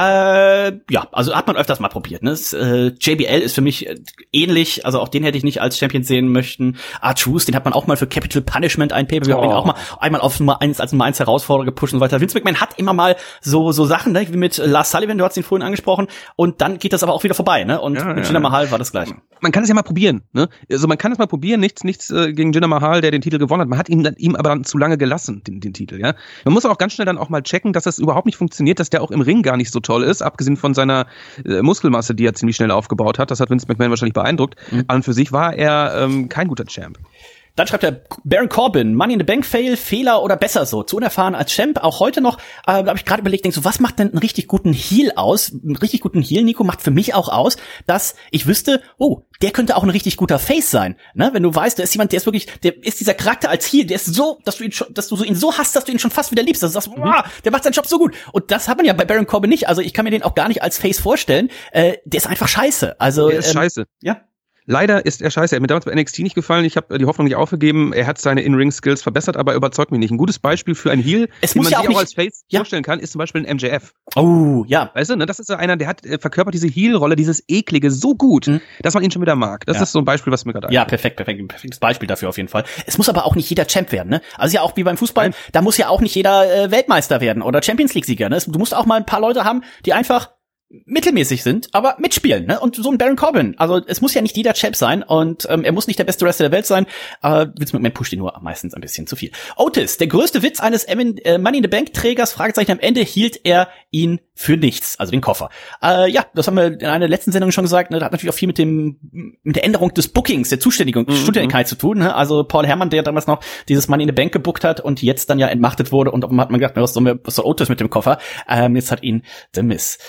Speaker 1: Äh, ja, also hat man öfters mal probiert. Ne? Das, äh, J B L ist für mich äh, ähnlich. Also auch den hätte ich nicht als Champion sehen möchten. R-Truth, den hat man auch mal für Capital Punishment ein Pay-Per-View, oh. auch mal einmal auf Nummer eins als Nummer eins Herausforderer gepusht und so weiter. Vince McMahon hat immer mal so so Sachen, ne? Wie mit Lars Sullivan, du hast ihn vorhin angesprochen. Und dann geht das aber auch wieder vorbei. Ne? Und
Speaker 2: ja,
Speaker 1: mit
Speaker 2: ja.
Speaker 1: Jinder Mahal war das Gleiche.
Speaker 2: Man kann es ja mal probieren. Ne? Also man kann es mal probieren. Nichts nichts äh, gegen Jinder Mahal, der den Titel gewonnen hat. Man hat ihn dann, ihm aber dann zu lange gelassen, den, den Titel. Ja, man muss auch ganz schnell dann auch mal checken, dass das überhaupt nicht funktioniert, dass der auch im Ring gar nicht so toll ist, abgesehen von seiner äh, Muskelmasse, die er ziemlich schnell aufgebaut hat. Das hat Vince McMahon wahrscheinlich beeindruckt. Mhm. An und für sich war er ähm, kein guter Champ.
Speaker 1: Dann schreibt er Baron Corbin, Money in the Bank Fail, Fehler oder besser so. Zu unerfahren als Champ, auch heute noch, äh, da habe ich gerade überlegt, denk so, was macht denn einen richtig guten Heel aus? Einen richtig guten Heel, Nico, macht für mich auch aus, dass ich wüsste, oh, der könnte auch ein richtig guter Face sein. Ne? Wenn du weißt, da ist jemand, der ist wirklich, der ist dieser Charakter als Heel, der ist so, dass du ihn schon, dass du so ihn so hast, dass du ihn schon fast wieder liebst, dass du sagst, wow, der macht seinen Job so gut. Und das hat man ja bei Baron Corbin nicht. Also ich kann mir den auch gar nicht als Face vorstellen. Äh, der ist einfach scheiße. Also
Speaker 2: der ist ähm, scheiße.
Speaker 1: Ja.
Speaker 2: Leider ist er scheiße. Er hat mir damals bei N X T nicht gefallen. Ich habe die Hoffnung nicht aufgegeben. Er hat seine In-Ring-Skills verbessert, aber er überzeugt mich nicht. Ein gutes Beispiel für ein Heel,
Speaker 1: es
Speaker 2: den
Speaker 1: muss
Speaker 2: man
Speaker 1: ja
Speaker 2: sich
Speaker 1: auch,
Speaker 2: auch als Face
Speaker 1: ja.
Speaker 2: vorstellen kann, ist zum Beispiel ein M J F.
Speaker 1: Oh, ja.
Speaker 2: Weißt du, ne? Das ist so einer, der hat äh, verkörpert diese Heel-Rolle, dieses Eklige so gut, mhm. dass man ihn schon wieder mag. Das ja. ist so ein Beispiel, was mir gerade
Speaker 1: Ja, perfekt, perfekt. Ein perfektes Beispiel dafür auf jeden Fall. Es muss aber auch nicht jeder Champ werden, ne? Also ja auch wie beim Fußball, Nein. da muss ja auch nicht jeder äh, Weltmeister werden oder Champions League-Sieger, ne? Du musst auch mal ein paar Leute haben, die einfach mittelmäßig sind, aber mitspielen, ne? Und so ein Baron Corbin. Also es muss ja nicht jeder Champ sein und ähm, er muss nicht der beste Wrestler der Welt sein. Äh, Vince McMahon pusht ihn nur meistens ein bisschen zu viel. Otis, der größte Witz eines äh, Money in the Bank Trägers, Fragezeichen, am Ende hielt er ihn für nichts, also den Koffer. Äh, ja, das haben wir in einer letzten Sendung schon gesagt, ne? Das hat natürlich auch viel mit dem mit der Änderung des Bookings, der Zuständigung, mhm. Zuständigkeit zu tun, ne? Also Paul Herrmann, der damals noch dieses Money in the Bank gebookt hat und jetzt dann ja entmachtet wurde und hat man gedacht, was soll, was soll Otis mit dem Koffer? Ähm, jetzt hat ihn The Miz.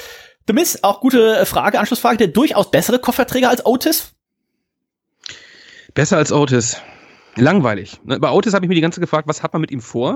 Speaker 1: The Miz, auch gute Frage, Anschlussfrage, der durchaus bessere Kofferträger als Otis?
Speaker 2: Besser als Otis. Langweilig. Bei Otis habe ich mir die ganze Zeit gefragt, was hat man mit ihm vor?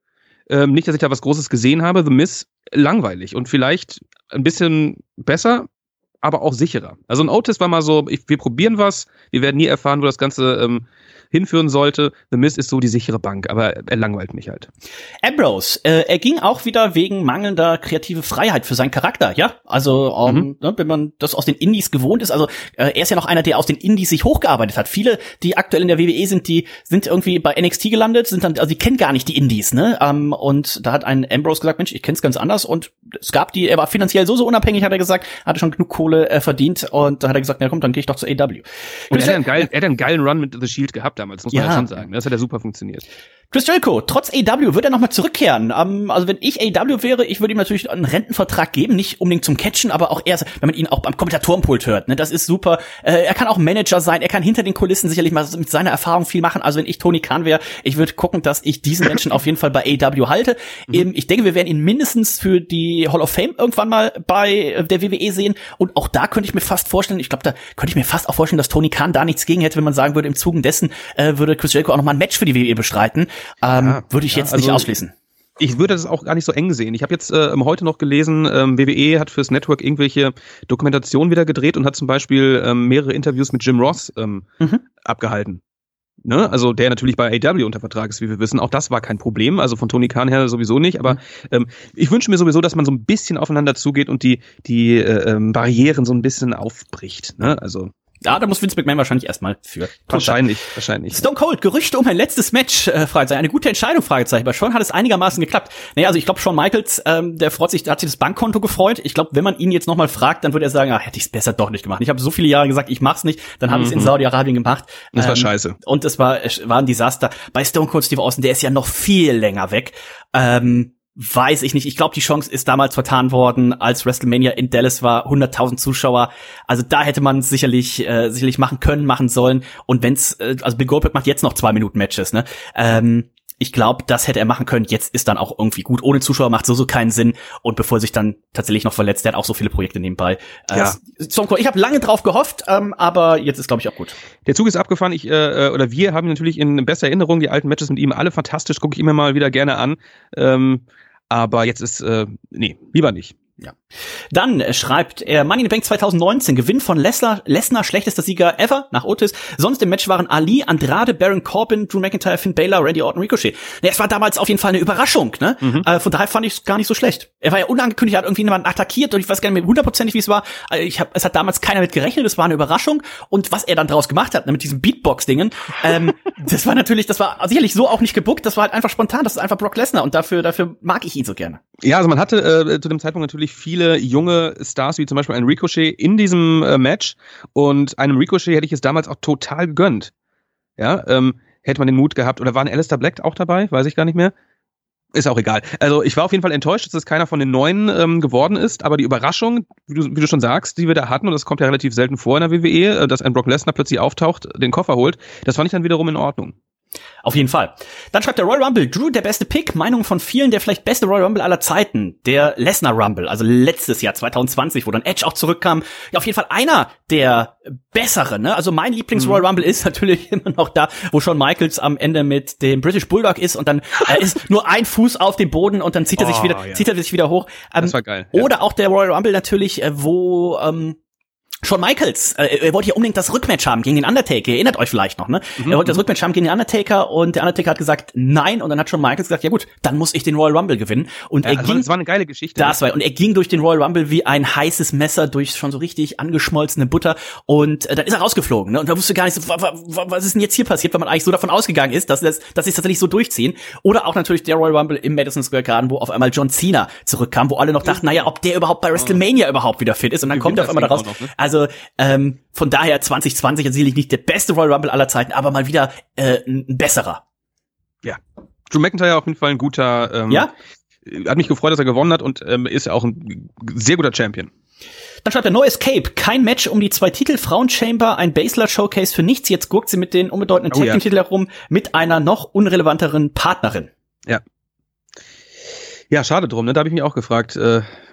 Speaker 2: Ähm, nicht, dass ich da was Großes gesehen habe. The Miz, langweilig. Und vielleicht ein bisschen besser, aber auch sicherer. Also ein Otis war mal so, ich, wir probieren was, wir werden nie erfahren, wo das Ganze ähm, hinführen sollte. The Miz ist so die sichere Bank, aber er langweilt mich halt.
Speaker 1: Ambrose, äh, er ging auch wieder wegen mangelnder kreative Freiheit für seinen Charakter, ja? Also, ähm, mhm. ne, wenn man das aus den Indies gewohnt ist, also äh, er ist ja noch einer, der aus den Indies sich hochgearbeitet hat. Viele, die aktuell in der W W E sind, die sind irgendwie bei N X T gelandet, sind dann, also die kennen gar nicht die Indies, ne? Ähm, und da hat ein Ambrose gesagt, Mensch, ich kenn's ganz anders und es gab die, er war finanziell so, so unabhängig, hat er gesagt, hatte schon genug Kohle äh, verdient und da hat er gesagt, na komm, dann gehe ich doch zu A E W.
Speaker 2: Und er hat, einen geilen, er hat einen geilen Run mit The Shield gehabt damals, muss man ja schon sagen. Das hat ja super funktioniert.
Speaker 1: Chris Jericho, trotz A E W, wird er nochmal zurückkehren. Um, also wenn ich A E W wäre, ich würde ihm natürlich einen Rentenvertrag geben, nicht unbedingt zum Catchen, aber auch erst, wenn man ihn auch beim Kommentatorenpult hört. Ne, das ist super. Äh, er kann auch Manager sein, er kann hinter den Kulissen sicherlich mal mit seiner Erfahrung viel machen. Also wenn ich Tony Khan wäre, ich würde gucken, dass ich diesen Menschen auf jeden Fall bei A E W halte. Mhm. Ähm, ich denke, wir werden ihn mindestens für die Hall of Fame irgendwann mal bei der W W E sehen. Und auch da könnte ich mir fast vorstellen, ich glaube, da könnte ich mir fast auch vorstellen, dass Tony Khan da nichts gegen hätte, wenn man sagen würde, im Zuge dessen äh, würde Chris Jericho auch nochmal ein Match für die W W E bestreiten. Ähm, ja, würde ich jetzt ja, also nicht ausschließen.
Speaker 2: Ich würde das auch gar nicht so eng sehen. Ich habe jetzt äh, heute noch gelesen, ähm, W W E hat fürs Network irgendwelche Dokumentationen wieder gedreht und hat zum Beispiel ähm, mehrere Interviews mit Jim Ross ähm, mhm. abgehalten. Ne? Also der natürlich bei A E W unter Vertrag ist, wie wir wissen. Auch das war kein Problem, also von Tony Khan her sowieso nicht. Aber ähm, ich wünsche mir sowieso, dass man so ein bisschen aufeinander zugeht und die die äh, ähm, Barrieren so ein bisschen aufbricht. Ne? Also
Speaker 1: ja, da muss Vince McMahon wahrscheinlich erstmal für.
Speaker 2: Wahrscheinlich, wahrscheinlich.
Speaker 1: Stone Cold, Gerüchte um ein letztes Match, äh, Fragezeichen. Eine gute Entscheidung, Fragezeichen. Bei Shawn hat es einigermaßen geklappt. Naja, also ich glaube, Shawn Michaels, ähm, der freut sich, der hat sich das Bankkonto gefreut. Ich glaube, wenn man ihn jetzt nochmal fragt, dann würde er sagen, ah, hätte ich es besser doch nicht gemacht. Ich habe so viele Jahre gesagt, ich mach's nicht. Dann habe mhm. ich es in Saudi-Arabien gemacht.
Speaker 2: Das
Speaker 1: ähm,
Speaker 2: war scheiße.
Speaker 1: Und es war, es war ein Desaster. Bei Stone Cold Steve Austin, der ist ja noch viel länger weg. Ähm, Weiß ich nicht. Ich glaube, die Chance ist damals vertan worden, als WrestleMania in Dallas war, hunderttausend Zuschauer. Also da hätte man es sicherlich äh, sicherlich machen können, machen sollen. Und wenn's, äh, also Bill Goldberg macht jetzt noch zwei Minuten Matches, ne? Ähm, ich glaube, das hätte er machen können. Jetzt ist dann auch irgendwie gut. Ohne Zuschauer macht so so keinen Sinn. Und bevor er sich dann tatsächlich noch verletzt, der hat auch so viele Projekte nebenbei.
Speaker 2: Ja.
Speaker 1: Äh, ich habe lange drauf gehofft, ähm, aber jetzt ist, glaube ich, auch gut.
Speaker 2: Der Zug ist abgefahren. Ich äh, oder wir haben natürlich in besser Erinnerung die alten Matches mit ihm alle fantastisch. Gucke ich immer mal wieder gerne an. Ähm, Aber jetzt ist, äh, nee, lieber nicht.
Speaker 1: Ja. Dann äh, schreibt er, Money in the Bank zwanzig neunzehn, Gewinn von Lesnar, Lesnar, schlechtester Sieger ever, nach Otis. Sonst im Match waren Ali, Andrade, Baron Corbin, Drew McIntyre, Finn Balor, Randy Orton, Ricochet. Ja, es war damals auf jeden Fall eine Überraschung, ne? Mhm. Äh, von daher fand ich es gar nicht so schlecht. Er war ja unangekündigt, hat irgendwie jemanden attackiert und ich weiß gar nicht mehr hundertprozentig, wie es war. Also ich hab, es hat damals keiner mit gerechnet, es war eine Überraschung. Und was er dann draus gemacht hat, ne, mit diesen Beatbox-Dingen, ähm, das war natürlich, das war sicherlich so auch nicht gebuckt, das war halt einfach spontan, das ist einfach Brock Lesnar und dafür, dafür mag ich ihn so gerne.
Speaker 2: Ja, also man hatte äh, zu dem Zeitpunkt natürlich viele junge Stars, wie zum Beispiel ein Ricochet in diesem äh, Match. Und einem Ricochet hätte ich es damals auch total gegönnt. Ja, ähm, hätte man den Mut gehabt. Oder war ein Aleister Black auch dabei? Weiß ich gar nicht mehr. Ist auch egal. Also ich war auf jeden Fall enttäuscht, dass es keiner von den Neuen ähm, geworden ist. Aber die Überraschung, wie du, wie du schon sagst, die wir da hatten, und das kommt ja relativ selten vor in der W W E, dass ein Brock Lesnar plötzlich auftaucht, den Koffer holt, das fand ich dann wiederum in Ordnung.
Speaker 1: Auf jeden Fall. Dann schreibt der Royal Rumble, Drew, der beste Pick, Meinung von vielen, der vielleicht beste Royal Rumble aller Zeiten, der Lesnar Rumble, also letztes Jahr zwanzig zwanzig, wo dann Edge auch zurückkam. Ja, auf jeden Fall einer der besseren, ne? Also mein Lieblings-Royal Rumble ist natürlich immer noch da, wo Shawn Michaels am Ende mit dem British Bulldog ist und dann äh, ist nur ein Fuß auf dem Boden und dann zieht er sich oh, wieder, ja. zieht er sich wieder hoch. Ähm,
Speaker 2: das war geil.
Speaker 1: Ja. Oder auch der Royal Rumble natürlich, äh, wo, ähm, Shawn Michaels, äh, er wollte ja unbedingt das Rückmatch haben gegen den Undertaker, ihr erinnert euch vielleicht noch, ne? Mhm. Er wollte das Rückmatch haben gegen den Undertaker und der Undertaker hat gesagt, nein, und dann hat Shawn Michaels gesagt, ja gut, dann muss ich den Royal Rumble gewinnen. Und
Speaker 2: ja,
Speaker 1: er
Speaker 2: also
Speaker 1: ging,
Speaker 2: das war eine geile Geschichte.
Speaker 1: Das war, und er ging durch den Royal Rumble wie ein heißes Messer durch schon so richtig angeschmolzene Butter und äh, dann ist er rausgeflogen, ne? Und da wusste gar nicht, so, wa, wa, was ist denn jetzt hier passiert, weil man eigentlich so davon ausgegangen ist, dass das, dass sie es tatsächlich so durchziehen. Oder auch natürlich der Royal Rumble im Madison Square Garden, wo auf einmal John Cena zurückkam, wo alle noch dachten, naja, ob der überhaupt bei WrestleMania oh. überhaupt wieder fit ist. Und dann kommt er auf einmal da raus. Noch, ne? Also, ähm, von daher zwanzig zwanzig ist sicherlich nicht der beste Royal Rumble aller Zeiten, aber mal wieder äh, ein besserer.
Speaker 2: Ja. Drew McIntyre auf jeden Fall ein guter. Ähm,
Speaker 1: ja.
Speaker 2: Hat mich gefreut, dass er gewonnen hat und ähm, ist ja auch ein sehr guter Champion.
Speaker 1: Dann schreibt er No Escape, kein Match um die zwei Titel, Frauenchamber, ein Basler-Showcase für nichts. Jetzt guckt sie mit den unbedeutenden oh, Tag-Team-Titel ja. herum mit einer noch unrelevanteren Partnerin.
Speaker 2: Ja. Ja, schade drum, ne? Da habe ich mich auch gefragt, äh,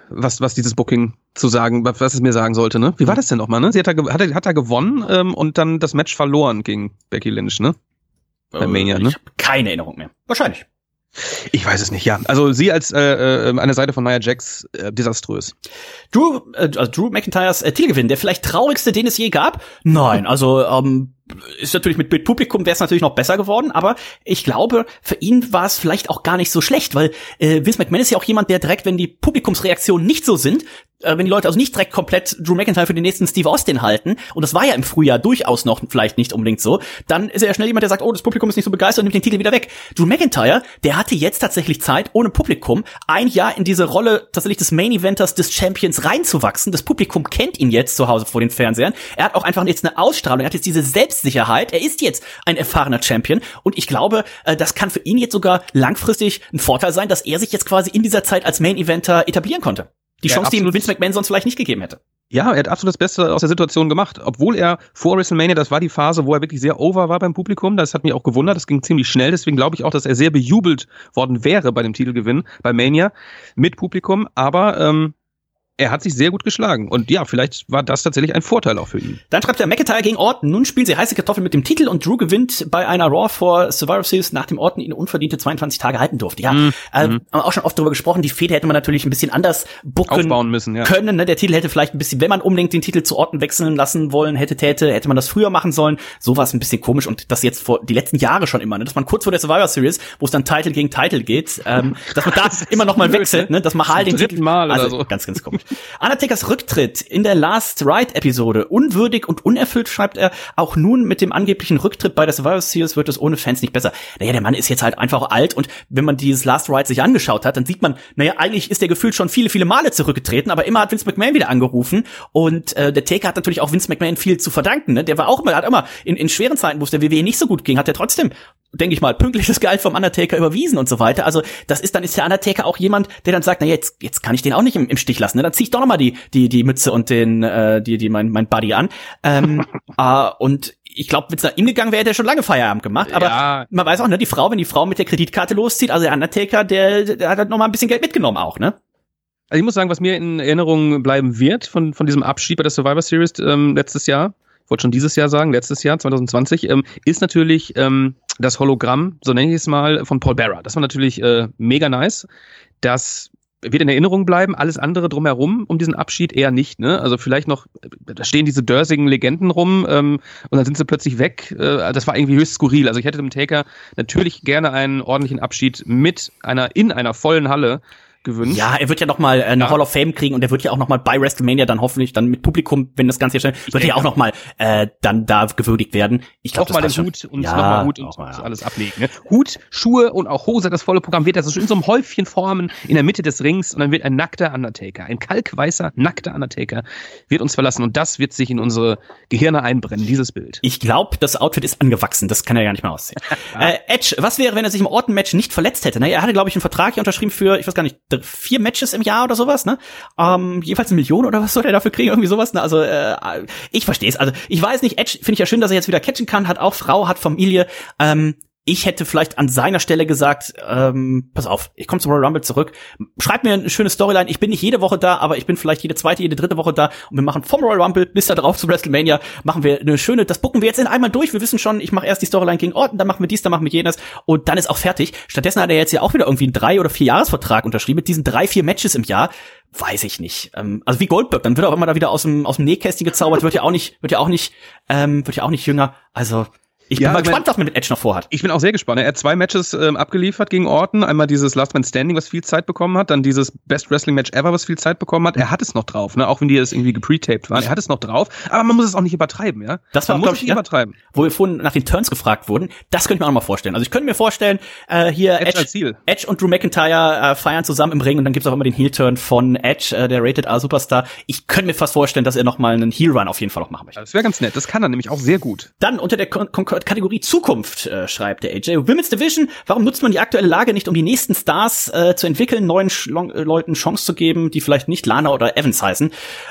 Speaker 2: was was dieses Booking zu sagen, was, was es mir sagen sollte, ne? Wie war das denn nochmal, ne? Sie hat da, hat, hat da gewonnen ähm, und dann das Match verloren gegen Becky Lynch, ne? Bei Mania, ne?
Speaker 1: Ich habe keine Erinnerung mehr. Wahrscheinlich.
Speaker 2: Ich weiß es nicht, ja. Also sie als äh, äh, an der Seite von Nia Jax äh, desaströs.
Speaker 1: Drew, äh, also Drew McIntyres äh, Titelgewinn, der vielleicht traurigste, den es je gab? Nein, also ähm, ist natürlich mit, mit Publikum wäre es natürlich noch besser geworden, aber ich glaube, für ihn war es vielleicht auch gar nicht so schlecht, weil äh, Vince McMahon ist ja auch jemand, der direkt, wenn die Publikumsreaktionen nicht so sind, äh, wenn die Leute also nicht direkt komplett Drew McIntyre für den nächsten Steve Austin halten, und das war ja im Frühjahr durchaus noch vielleicht nicht unbedingt so, dann ist er ja schnell jemand, der sagt, oh, das Publikum ist nicht so begeistert und nimmt den Titel wieder weg. Drew McIntyre, der hatte jetzt tatsächlich Zeit, ohne Publikum, ein Jahr in diese Rolle tatsächlich des Main Eventers, des Champions reinzuwachsen. Das Publikum kennt ihn jetzt zu Hause vor den Fernsehern. Er hat auch einfach jetzt eine Ausstrahlung, er hat jetzt diese Selbstsicherheit, er ist jetzt ein erfahrener Champion, und ich glaube, das kann für ihn jetzt sogar langfristig ein Vorteil sein, dass er sich jetzt quasi in dieser Zeit als Main Eventer etablieren konnte. Die Chance, die ihm Vince McMahon sonst vielleicht nicht gegeben hätte.
Speaker 2: Ja, er hat absolut das Beste aus der Situation gemacht. Obwohl er vor WrestleMania, das war die Phase, wo er wirklich sehr over war beim Publikum. Das hat mich auch gewundert. Das ging ziemlich schnell. Deswegen glaube ich auch, dass er sehr bejubelt worden wäre bei dem Titelgewinn bei Mania mit Publikum. Aber ähm, er hat sich sehr gut geschlagen. Und ja, vielleicht war das tatsächlich ein Vorteil auch für ihn.
Speaker 1: Dann schreibt er McIntyre gegen Orton. Nun spielen sie heiße Kartoffeln mit dem Titel, und Drew gewinnt bei einer Raw vor Survivor Series, nachdem Orton ihn unverdiente zweiundzwanzig Tage halten durfte. Ja, mm, äh, mm. haben wir auch schon oft darüber gesprochen. Die Fehde hätte man natürlich ein bisschen anders booken
Speaker 2: aufbauen müssen, ja.
Speaker 1: können. Ne? Der Titel hätte vielleicht ein bisschen, wenn man unbedingt den Titel zu Orton wechseln lassen wollen hätte, täte, hätte man das früher machen sollen. So war es ein bisschen komisch, und das jetzt vor die letzten Jahre schon immer, ne? Dass man kurz vor der Survivor Series, wo es dann Titel gegen Titel geht, ähm, dass man da immer noch mal wechselt, ne? Dass man halt den Titel
Speaker 2: Mal oder
Speaker 1: also
Speaker 2: so.
Speaker 1: ganz, ganz komisch. Undertakers Rücktritt in der Last Ride-Episode. Unwürdig und unerfüllt, schreibt er. Auch nun mit dem angeblichen Rücktritt bei der Survivor Series wird es ohne Fans nicht besser. Naja, der Mann ist jetzt halt einfach alt, und wenn man dieses Last Ride sich angeschaut hat, dann sieht man, naja, eigentlich ist der gefühlt schon viele, viele Male zurückgetreten, aber immer hat Vince McMahon wieder angerufen, und äh, der Taker hat natürlich auch Vince McMahon viel zu verdanken. Ne? Der war auch immer, hat immer in, in schweren Zeiten, wo es der W W E nicht so gut ging, hat er trotzdem, denke ich mal, pünktliches Gehalt vom Undertaker überwiesen und so weiter. Also das ist dann ist der Undertaker auch jemand, der dann sagt, na jetzt jetzt kann ich den auch nicht im, im Stich lassen. Ne? Dann zieh ich doch noch mal die die die Mütze und den äh, die die mein mein Buddy an. Ähm, äh, und ich glaube, wenn es nach ihm gegangen wäre, hätte er schon lange Feierabend gemacht. Aber
Speaker 2: ja.
Speaker 1: Man weiß auch, ne, die Frau, wenn die Frau mit der Kreditkarte loszieht, also der Undertaker, der, der hat halt noch mal ein bisschen Geld mitgenommen auch, ne?
Speaker 2: Also ich muss sagen, was mir in Erinnerung bleiben wird von von diesem Abschied bei der Survivor Series ähm, letztes Jahr, ich wollte schon dieses Jahr sagen, letztes Jahr, zwanzig zwanzig, ähm, ist natürlich ähm, das Hologramm, so nenne ich es mal, von Paul Bearer. Das war natürlich äh, mega nice. Das wird in Erinnerung bleiben. Alles andere drumherum um diesen Abschied eher nicht. Ne? Also vielleicht noch, da stehen diese dörsigen Legenden rum ähm, und dann sind sie plötzlich weg. Äh, das war irgendwie höchst skurril. Also ich hätte dem Taker natürlich gerne einen ordentlichen Abschied mit einer in einer vollen Halle gewünscht.
Speaker 1: Ja, er wird ja noch mal eine
Speaker 2: ja.
Speaker 1: Hall of Fame kriegen, und er wird ja auch noch mal bei WrestleMania dann hoffentlich dann mit Publikum, wenn das Ganze hier schnell, wird er ja auch noch mal äh, dann da gewürdigt werden. Ich glaube,
Speaker 2: noch mal den Hut und ja, noch mal Hut und mal, ja. alles ablegen. Ne? Hut, Schuhe und auch Hose, das volle Programm wird also in so einem Häufchen formen in der Mitte des Rings, und dann wird ein nackter Undertaker, ein kalkweißer nackter Undertaker wird uns verlassen, und das wird sich in unsere Gehirne einbrennen, dieses Bild.
Speaker 1: Ich glaube, das Outfit ist angewachsen, das kann er ja nicht mehr aussehen. äh, Edge, was wäre, wenn er sich im Orton-Match nicht verletzt hätte? Na, er hatte, glaube ich, einen Vertrag hier unterschrieben für, ich weiß gar nicht, vier Matches im Jahr oder sowas, ne? Ähm, jeweils eine Million oder was soll er dafür kriegen? Irgendwie sowas, ne? Also, äh, ich verstehe es. Also, ich weiß nicht, Edge finde ich ja schön, dass er jetzt wieder catchen kann, hat auch Frau, hat Familie. Ähm, ich hätte vielleicht an seiner Stelle gesagt, ähm, pass auf, ich komme zum Royal Rumble zurück. Schreib mir eine schöne Storyline. Ich bin nicht jede Woche da, aber ich bin vielleicht jede zweite, jede dritte Woche da, und wir machen vom Royal Rumble bis da drauf zu WrestleMania, machen wir eine schöne, das bucken wir jetzt in einmal durch. Wir wissen schon, ich mache erst die Storyline gegen Orton, dann machen wir dies, dann machen wir jenes, und dann ist auch fertig. Stattdessen hat er jetzt ja auch wieder irgendwie einen drei- oder vier Jahresvertrag unterschrieben mit diesen drei, vier Matches im Jahr. Weiß ich nicht. Ähm, also wie Goldberg, dann wird er auch immer da wieder aus dem aus dem Nähkästchen gezaubert, wird ja auch nicht, wird ja auch nicht, ähm, wird ja auch nicht jünger. Also ich bin
Speaker 2: ja,
Speaker 1: mal
Speaker 2: ich
Speaker 1: gespannt,
Speaker 2: mein,
Speaker 1: was man mit Edge noch vorhat.
Speaker 2: Ich bin auch sehr gespannt. Er hat zwei Matches ähm, abgeliefert gegen Orton. Einmal dieses Last Man Standing, was viel Zeit bekommen hat. Dann dieses Best Wrestling Match Ever, was viel Zeit bekommen hat. Er hat es noch drauf, ne? Auch wenn die jetzt irgendwie gepretaped waren. Er hat es noch drauf. Aber man muss es auch nicht übertreiben, ja?
Speaker 1: Das war,
Speaker 2: man muss
Speaker 1: glaub
Speaker 2: es
Speaker 1: ich,
Speaker 2: nicht ja, übertreiben.
Speaker 1: Wo wir vorhin nach den Turns gefragt wurden. Das könnte ich mir auch noch mal vorstellen. Also ich könnte mir vorstellen, äh, hier
Speaker 2: Edge,
Speaker 1: Edge, Edge und Drew McIntyre äh, feiern zusammen im Ring, und dann gibt's auch immer den Heel-Turn von Edge, äh, der Rated R Superstar. Ich könnte mir fast vorstellen, dass er noch mal einen Heel-Run auf jeden Fall noch machen möchte.
Speaker 2: Das wäre ganz nett. Das kann er nämlich auch sehr gut.
Speaker 1: Dann unter der K- K- Kategorie Zukunft äh, schreibt der A J. Women's Division, warum nutzt man die aktuelle Lage nicht, um die nächsten Stars äh, zu entwickeln, neuen Sch- äh, Leuten Chance zu geben, die vielleicht nicht Lana oder Evans heißen?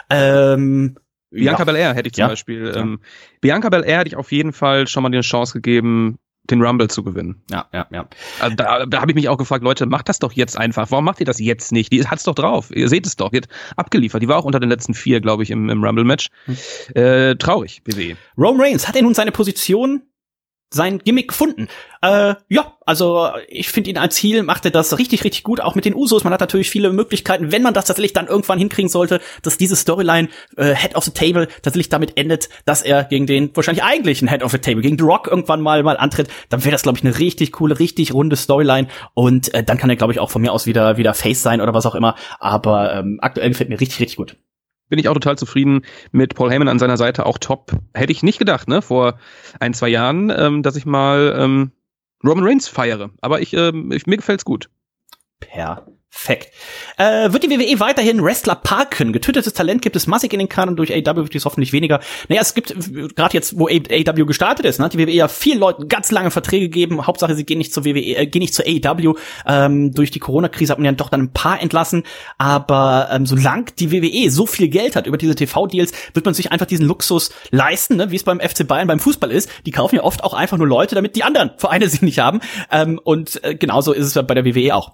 Speaker 1: Ähm,
Speaker 2: Bianca
Speaker 1: ja.
Speaker 2: Belair hätte ich zum
Speaker 1: ja.
Speaker 2: Beispiel. Ähm, Bianca Belair hätte ich auf jeden Fall schon mal die Chance gegeben, den Rumble zu gewinnen.
Speaker 1: Ja, ja, ja.
Speaker 2: Also da da habe ich mich auch gefragt, Leute, macht das doch jetzt einfach. Warum macht ihr das jetzt nicht? Die hat's doch drauf. Ihr seht es doch. Die hat abgeliefert. Die war auch unter den letzten vier, glaube ich, im, im Rumble-Match. Hm. Äh, traurig, B W E.
Speaker 1: Roman Reigns, hat er nun seine Position, sein Gimmick gefunden? Äh, ja, also ich finde ihn als Heel macht er das richtig, richtig gut, auch mit den Usos. Man hat natürlich viele Möglichkeiten, wenn man das tatsächlich dann irgendwann hinkriegen sollte, dass diese Storyline äh, Head of the Table tatsächlich damit endet, dass er gegen den wahrscheinlich eigentlichen Head of the Table, gegen The Rock irgendwann mal mal antritt, dann wäre das, glaube ich, eine richtig coole, richtig runde Storyline und äh, dann kann er, glaube ich, auch von mir aus wieder wieder Face sein oder was auch immer, aber ähm, aktuell gefällt mir richtig, richtig gut.
Speaker 2: Bin ich auch total zufrieden mit Paul Heyman an seiner Seite, auch top. Hätte ich nicht gedacht, ne, vor ein, zwei Jahren, ähm, dass ich mal ähm, Roman Reigns feiere. Aber ich, ähm, ich mir gefällt's gut.
Speaker 1: Perfekt. Äh, wird die W W E weiterhin Wrestler parken? Getötetes Talent gibt es massig in den Kadern, durch A E W wird es hoffentlich weniger. Naja, es gibt, gerade jetzt, wo A E W gestartet ist, ne, hat die W W E ja vielen Leuten ganz lange Verträge gegeben. Hauptsache, sie gehen nicht zur W W E, äh, gehen nicht zur A E W. Ähm, durch die Corona-Krise hat man ja doch dann ein paar entlassen. Aber ähm, solange die W W E so viel Geld hat über diese T V-Deals, wird man sich einfach diesen Luxus leisten, ne, wie es beim F C Bayern beim Fußball ist. Die kaufen ja oft auch einfach nur Leute, damit die anderen Vereine sie nicht haben. Ähm, und äh, genauso ist es ja bei der W W E auch.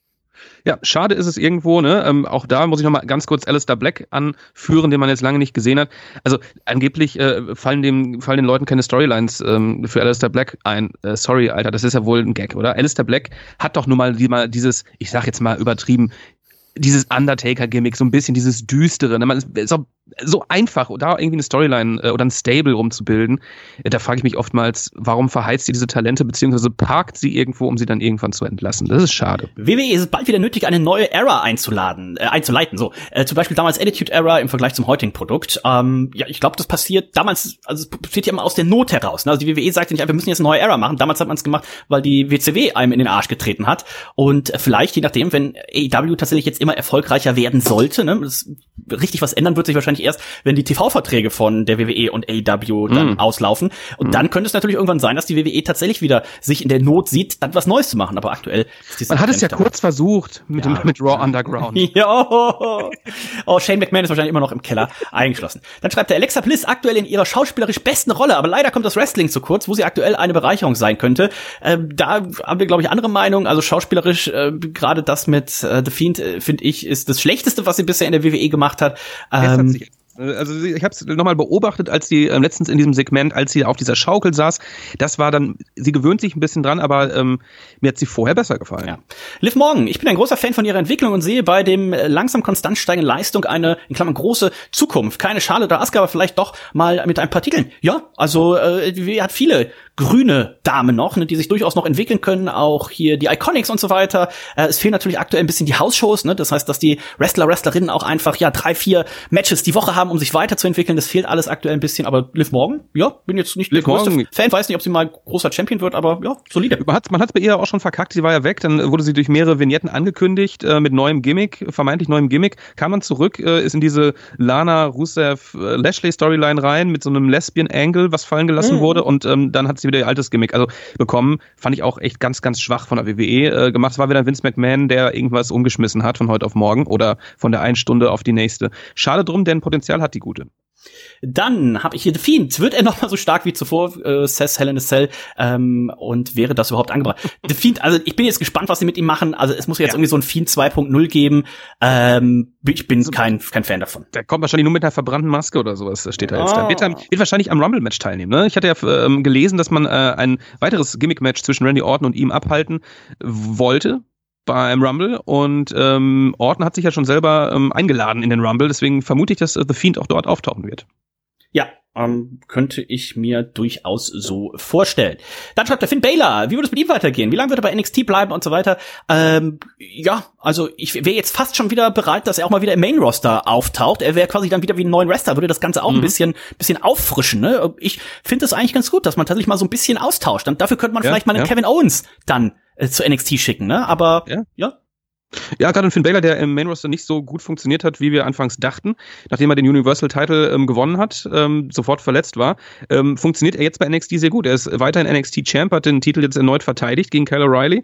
Speaker 2: Ja, schade ist es irgendwo, ne? Ähm, auch da muss ich noch mal ganz kurz Alistair Black anführen, den man jetzt lange nicht gesehen hat. Also angeblich äh, fallen dem fallen den Leuten keine Storylines ähm, für Alistair Black ein. Äh, sorry, Alter, das ist ja wohl ein Gag, oder? Alistair Black hat doch nun mal, die, mal dieses, ich sag jetzt mal übertrieben, dieses Undertaker-Gimmick, so ein bisschen dieses Düstere. Ne? Man ist, ist auch so einfach, da irgendwie eine Storyline äh, oder ein Stable rumzubilden. Äh, da frage ich mich oftmals, warum verheizt ihr diese Talente, beziehungsweise parkt sie irgendwo, um sie dann irgendwann zu entlassen? Das ist schade.
Speaker 1: W W E ist es bald wieder nötig, eine neue Era einzuladen, äh, einzuleiten. So, äh, zum Beispiel damals Attitude Era im Vergleich zum heutigen Produkt. Ähm, ja, ich glaube, das passiert damals, also es passiert ja immer aus der Not heraus. Ne? Also die W W E sagte nicht, wir müssen jetzt eine neue Era machen. Damals hat man es gemacht, weil die W C W einem in den Arsch getreten hat. Und äh, vielleicht, je nachdem, wenn A E W tatsächlich jetzt immer erfolgreicher werden sollte, ne, das, richtig was ändern wird sich wahrscheinlich erst, wenn die T V-Verträge von der W W E und A E W dann mm. auslaufen. Und mm. dann könnte es natürlich irgendwann sein, dass die W W E tatsächlich wieder sich in der Not sieht, dann was Neues zu machen. Aber aktuell
Speaker 2: ist Man hat es ja dabei. kurz versucht mit, ja. dem, mit Raw Underground.
Speaker 1: Jo. Oh, Shane McMahon ist wahrscheinlich immer noch im Keller eingeschlossen. Dann schreibt der Alexa Bliss aktuell in ihrer schauspielerisch besten Rolle, aber leider kommt das Wrestling zu kurz, wo sie aktuell eine Bereicherung sein könnte. Ähm, da haben wir, glaube ich, andere Meinungen. Also schauspielerisch, äh, gerade das mit äh, The Fiend, äh, finde ich, ist das Schlechteste, was sie bisher in der W W E gemacht hat. Ähm,
Speaker 2: Also ich habe es nochmal beobachtet, als sie äh, letztens in diesem Segment, als sie auf dieser Schaukel saß, das war dann, sie gewöhnt sich ein bisschen dran, aber ähm, mir hat sie vorher besser gefallen.
Speaker 1: Ja. Liv Morgan, ich bin ein großer Fan von ihrer Entwicklung und sehe bei dem langsam konstant steigenden Leistung eine, in Klammern, große Zukunft. Keine Charlotte oder Asuka, aber vielleicht doch mal mit ein paar Titeln. Ja, also äh, die hat viele grüne Damen noch, ne, die sich durchaus noch entwickeln können, auch hier die Iconics und so weiter. Äh, es fehlen natürlich aktuell ein bisschen die Hausshows, ne, das heißt, dass die Wrestler, Wrestlerinnen auch einfach, ja, drei, vier Matches die Woche haben, um sich weiterzuentwickeln. Das fehlt alles aktuell ein bisschen, aber Liv Morgan, ja, bin jetzt nicht der größte Fan, weiß nicht, ob sie mal großer Champion wird, aber ja, solide.
Speaker 2: Man hat man hat's bei ihr auch schon verkackt, sie war ja weg, dann wurde sie durch mehrere Vignetten angekündigt, äh, mit neuem Gimmick, vermeintlich neuem Gimmick, kam man zurück, äh, ist in diese Lana Rusev äh, Lashley Storyline rein, mit so einem Lesbian-Angle, was fallen gelassen mhm. wurde, und ähm, dann hat sie wieder ihr altes Gimmick, also bekommen, fand ich auch echt ganz, ganz schwach von der W W E äh, gemacht. Es war wieder Vince McMahon, der irgendwas umgeschmissen hat von heute auf morgen oder von der einen Stunde auf die nächste. Schade drum, denn Potenzial hat die Gute.
Speaker 1: Dann habe ich hier The Fiend. Wird er noch mal so stark wie zuvor, äh, says Hell in a Cell, ähm, und wäre das überhaupt angebracht? The Fiend, also ich bin jetzt gespannt, was sie mit ihm machen. Also es muss jetzt ja. irgendwie so ein Fiend zwei Punkt null geben. Ähm, ich bin also, kein kein Fan davon.
Speaker 2: Der kommt wahrscheinlich nur mit einer verbrannten Maske oder sowas, das steht da jetzt. Oh. Da. Wird, wird wahrscheinlich am Rumble-Match teilnehmen. Ne? Ich hatte ja ähm, gelesen, dass man äh, ein weiteres Gimmick-Match zwischen Randy Orton und ihm abhalten wollte beim Rumble, und ähm, Orton hat sich ja schon selber ähm, eingeladen in den Rumble, deswegen vermute ich, dass äh, The Fiend auch dort auftauchen wird.
Speaker 1: Ja, ähm, könnte ich mir durchaus so vorstellen. Dann schreibt der Finn Balor, wie würde es mit ihm weitergehen? Wie lange wird er bei N X T bleiben und so weiter? Ähm, ja, also ich wäre jetzt fast schon wieder bereit, dass er auch mal wieder im Main-Roster auftaucht. Er wäre quasi dann wieder wie ein neuer Wrestler, würde das Ganze auch mhm. ein bisschen bisschen auffrischen. Ne? Ich finde es eigentlich ganz gut, dass man tatsächlich mal so ein bisschen austauscht. Und dafür könnte man ja, vielleicht mal einen ja. Kevin Owens dann äh, zu N X T schicken, ne? Aber ja. ja.
Speaker 2: Ja, gerade ein Finn Balor, der im Main Roster nicht so gut funktioniert hat, wie wir anfangs dachten, nachdem er den Universal Title ähm, gewonnen hat, ähm, sofort verletzt war, ähm, funktioniert er jetzt bei N X T sehr gut. Er ist weiterhin N X T Champ, hat den Titel jetzt erneut verteidigt gegen Kyle O'Reilly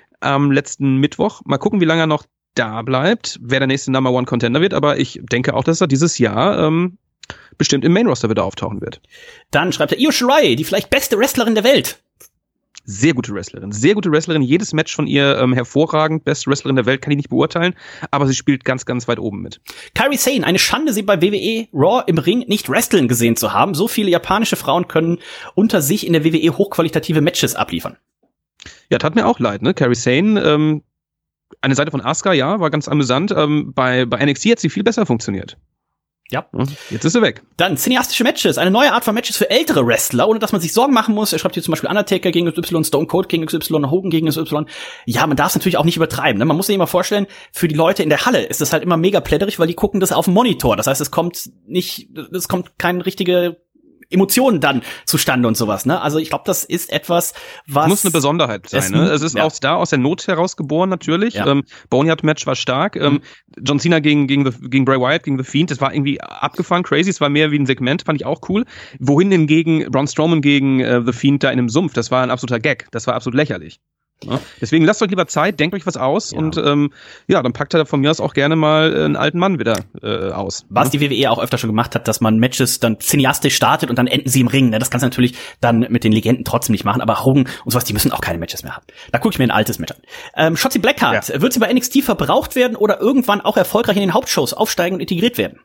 Speaker 2: am letzten Mittwoch. Mal gucken, wie lange er noch da bleibt, wer der nächste Number One Contender wird, aber ich denke auch, dass er dieses Jahr ähm, bestimmt im Main Roster wieder auftauchen wird.
Speaker 1: Dann schreibt er Io Shirai, die vielleicht beste Wrestlerin der Welt.
Speaker 2: sehr gute Wrestlerin. Sehr gute Wrestlerin. Jedes Match von ihr ähm, hervorragend. Beste Wrestlerin der Welt kann ich nicht beurteilen. Aber sie spielt ganz, ganz weit oben mit.
Speaker 1: Kairi Sane, eine Schande, sie bei W W E Raw im Ring nicht wresteln gesehen zu haben. So viele japanische Frauen können unter sich in der W W E hochqualitative Matches abliefern.
Speaker 2: Ja, tat mir auch leid, ne? Kairi Sane, ähm, eine Seite von Asuka, ja, war ganz amüsant. Ähm, bei, bei N X T hat sie viel besser funktioniert.
Speaker 1: Ja.
Speaker 2: Jetzt ist sie weg.
Speaker 1: Dann cineastische Matches, eine neue Art von Matches für ältere Wrestler, ohne dass man sich Sorgen machen muss. Er schreibt hier zum Beispiel Undertaker gegen X Y, Stone Cold gegen X Y, Hogan gegen X Y. Ja, man darf es natürlich auch nicht übertreiben. Ne? Man muss sich immer vorstellen, für die Leute in der Halle ist das halt immer mega plätterig, weil die gucken das auf dem Monitor. Das heißt, es kommt nicht, es kommt keine richtige Emotionen dann zustande und sowas, ne? Also ich glaube, das ist etwas, was...
Speaker 2: Es muss eine Besonderheit sein, es, ne? Es ist ja. auch da aus der Not heraus geboren, natürlich. Ja. Ähm, Boneyard-Match war stark. Mhm. Ähm, John Cena gegen, gegen, the, gegen Bray Wyatt, gegen The Fiend, das war irgendwie abgefahren, crazy. Es war mehr wie ein Segment, fand ich auch cool. Wohin hingegen Braun Strowman gegen äh, The Fiend da in einem Sumpf, das war ein absoluter Gag. Das war absolut lächerlich. Ja, deswegen lasst euch lieber Zeit, denkt euch was aus ja. und ähm, ja, dann packt er von mir aus auch gerne mal einen alten Mann wieder äh, aus.
Speaker 1: Was ja? die W W E auch öfter schon gemacht hat, dass man Matches dann cineastisch startet und dann enden sie im Ring. Ne? Das kannst du natürlich dann mit den Legenden trotzdem nicht machen, aber Hogan und sowas, die müssen auch keine Matches mehr haben. Da gucke ich mir ein altes Match an. Ähm, Shotzi Blackheart, ja. wird sie bei N X T verbraucht werden oder irgendwann auch erfolgreich in den Hauptshows aufsteigen und integriert werden?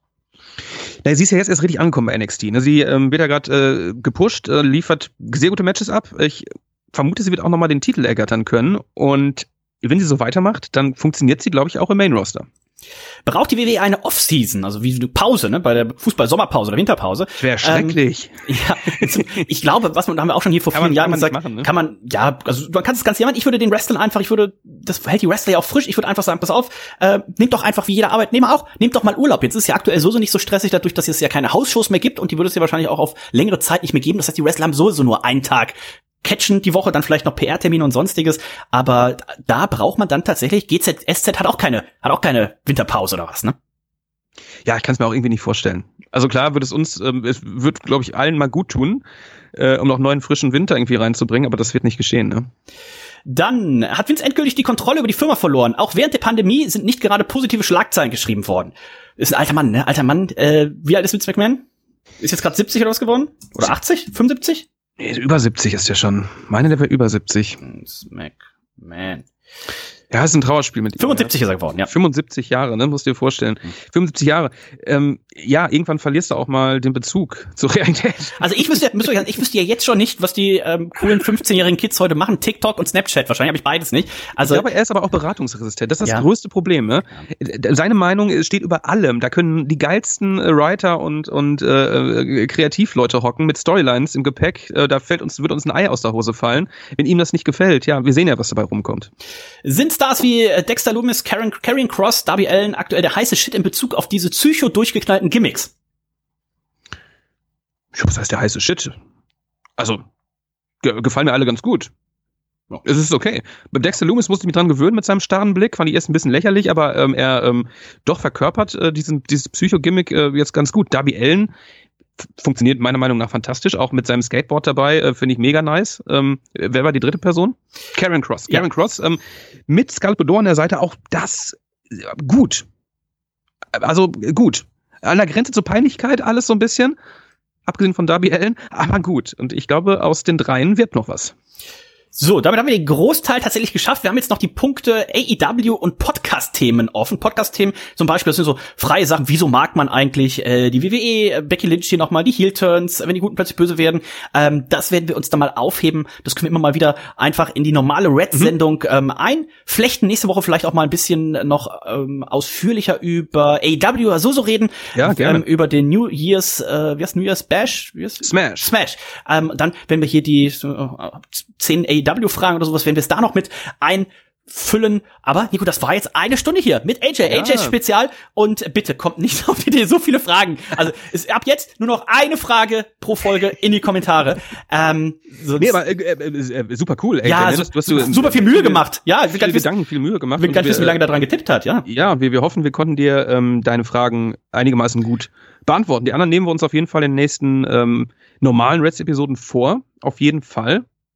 Speaker 2: Na, sie ist ja jetzt erst richtig angekommen bei N X T. Ne? Sie ähm, wird ja gerade äh, gepusht, äh, liefert sehr gute Matches ab. Ich vermute, sie wird auch nochmal den Titel ergattern können. Und wenn sie so weitermacht, dann funktioniert sie, glaube ich, auch im Main-Roster.
Speaker 1: Braucht die W W E eine Off-Season, also wie eine Pause, ne, bei der Fußball-Sommerpause oder Winterpause?
Speaker 2: Wäre schrecklich.
Speaker 1: Ähm, ja, jetzt, ich glaube, was man, da haben wir auch schon hier vor
Speaker 2: kann
Speaker 1: vielen
Speaker 2: man,
Speaker 1: Jahren
Speaker 2: kann
Speaker 1: gesagt,
Speaker 2: machen, ne?
Speaker 1: kann man, ja, also man kann es ganz jemand, ich würde den Wrestlern einfach, ich würde, das hält die Wrestler ja auch frisch, ich würde einfach sagen, pass auf, äh, nehmt doch einfach wie jeder Arbeitnehmer auch, nehmt doch mal Urlaub. Jetzt ist ja aktuell so, so nicht so stressig, dadurch, dass es ja keine Hausshows mehr gibt und die würde es ja wahrscheinlich auch auf längere Zeit nicht mehr geben. Das heißt, die Wrestler haben sowieso nur einen Tag catchen die Woche, dann vielleicht noch P R-Termine und sonstiges, aber da braucht man dann tatsächlich, G Z S Z hat auch keine, hat auch keine Winterpause oder was, ne?
Speaker 2: Ja, ich kann es mir auch irgendwie nicht vorstellen. Also klar wird es uns, ähm, es wird, glaube ich, allen mal gut tun, äh, um noch neuen frischen Winter irgendwie reinzubringen, aber das wird nicht geschehen, ne?
Speaker 1: Dann hat Vince endgültig die Kontrolle über die Firma verloren. Auch während der Pandemie sind nicht gerade positive Schlagzeilen geschrieben worden. Ist ein alter Mann, ne? Alter Mann, äh, wie alt ist Vince McMahon? Ist jetzt gerade siebzig oder was geworden? Oder achtzig? fünfundsiebzig?
Speaker 2: Nee, über siebzig ist ja schon. Meine, der wäre über siebzig.
Speaker 1: McMahon.
Speaker 2: Ja, ist ein Trauerspiel mit ihm.
Speaker 1: fünfundsiebzig ist er geworden, ja.
Speaker 2: fünfundsiebzig Jahre, ne, musst du dir vorstellen. Mhm. fünfundsiebzig Jahre. Ähm, ja, irgendwann verlierst du auch mal den Bezug zur Realität. Also ich wüsste, müsst euch sagen, ich wüsste ja jetzt schon nicht, was die ähm, coolen fünfzehnjährigen Kids heute machen. TikTok und Snapchat, wahrscheinlich habe ich beides nicht. Also ich glaube, er ist aber auch beratungsresistent. Das ist das ja. größte Problem, ne? Ja. Seine Meinung steht über allem. Da können die geilsten Writer und und äh, Kreativleute hocken mit Storylines im Gepäck. Äh, da fällt uns wird uns ein Ei aus der Hose fallen, wenn ihm das nicht gefällt. Ja, wir sehen ja, was dabei rumkommt.
Speaker 1: Sind Stars wie Dexter Lumis, Karen, Karrion Kross, Darby Allin aktuell der heiße Shit in Bezug auf diese psycho-durchgeknallten Gimmicks?
Speaker 2: Ja, was heißt der heiße Shit? Also, ge- gefallen mir alle ganz gut. Ja. Es ist okay. Bei Dexter Lumis musste ich mich dran gewöhnen mit seinem starren Blick. Fand ich erst ein bisschen lächerlich, aber ähm, er ähm, doch verkörpert äh, diesen, dieses Psycho-Gimmick äh, jetzt ganz gut. Darby Allin funktioniert meiner Meinung nach fantastisch, auch mit seinem Skateboard dabei, äh, finde ich mega nice. Ähm, wer war die dritte Person? Karrion Kross. Karrion ja. Kross, ähm, mit Sculptor an der Seite auch das äh, gut. Also gut. An der Grenze zur Peinlichkeit alles so ein bisschen, abgesehen von Darby Allin, aber gut. Und ich glaube, aus den dreien wird noch was.
Speaker 1: So, damit haben wir den Großteil tatsächlich geschafft. Wir haben jetzt noch die Punkte A E W und Podcast-Themen offen. Podcast-Themen zum Beispiel, das sind so freie Sachen. Wieso mag man eigentlich äh, die W W E, Becky Lynch hier nochmal, die Heel-Turns, wenn die Guten plötzlich böse werden. Ähm, das werden wir uns dann mal aufheben. Das können wir immer mal wieder einfach in die normale Red-Sendung ähm, einflechten. Nächste Woche vielleicht auch mal ein bisschen noch ähm, ausführlicher über A E W, so so reden.
Speaker 2: Ja, gerne.
Speaker 1: Ähm, über den New Year's, äh, wie heißt New Year's Bash? Wie heißt?
Speaker 2: Smash.
Speaker 1: Smash. Ähm, dann, wenn wir hier die äh, zehn A E W-Fragen oder sowas, werden wir es da noch mit einfüllen. Aber, Nico, das war jetzt eine Stunde hier mit A J. Ja. A J-Spezial. Und bitte, kommt nicht auf die Idee, so viele Fragen. Also, ist ab jetzt nur noch eine Frage pro Folge in die Kommentare. Ähm,
Speaker 2: nee, aber äh, äh, super cool. A J,
Speaker 1: ja,
Speaker 2: ne?
Speaker 1: so,
Speaker 2: du hast du,
Speaker 1: super viel Mühe viele, gemacht. Ja,
Speaker 2: ich will viele Gedanken, viel Mühe gemacht.
Speaker 1: Ich will gar nicht wissen, wie lange da dran getippt hat, ja.
Speaker 2: Ja, wir, wir hoffen, wir konnten dir ähm, deine Fragen einigermaßen gut beantworten. Die anderen nehmen wir uns auf jeden Fall in den nächsten ähm, normalen Reds-Episoden vor. Auf jeden Fall.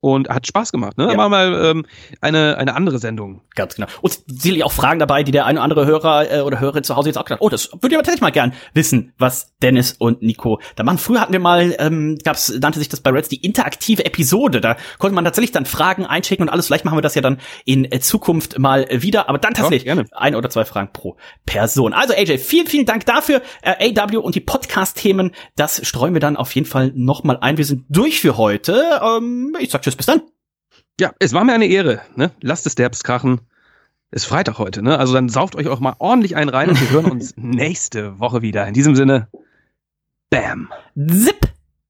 Speaker 2: und hat Spaß gemacht. Ne?
Speaker 1: Ja.
Speaker 2: War mal ähm, eine eine andere Sendung.
Speaker 1: Ganz genau. Und sicherlich auch Fragen dabei, die der eine oder andere Hörer äh, oder Hörerin zu Hause jetzt auch gedacht, oh, das würde ich aber tatsächlich mal gern wissen, was Dennis und Nico da machen. Früher hatten wir mal, ähm, gab's, nannte sich das bei Reds die interaktive Episode. Da konnte man tatsächlich dann Fragen einschicken und alles. Vielleicht machen wir das ja dann in äh, Zukunft mal wieder, aber dann tatsächlich
Speaker 2: Ja, gerne.
Speaker 1: ein oder zwei Fragen pro Person. Also A J, vielen, vielen Dank dafür. Äh, A W und die Podcast-Themen, das streuen wir dann auf jeden Fall noch mal ein. Wir sind durch für heute. Ähm, ich sag tschüss, bis dann.
Speaker 2: Ja, es war mir eine Ehre. Ne? Lasst es derbst krachen. Ist Freitag heute, ne? Also dann sauft euch auch mal ordentlich einen rein und wir hören uns nächste Woche wieder. In diesem Sinne, bam.
Speaker 1: Zip.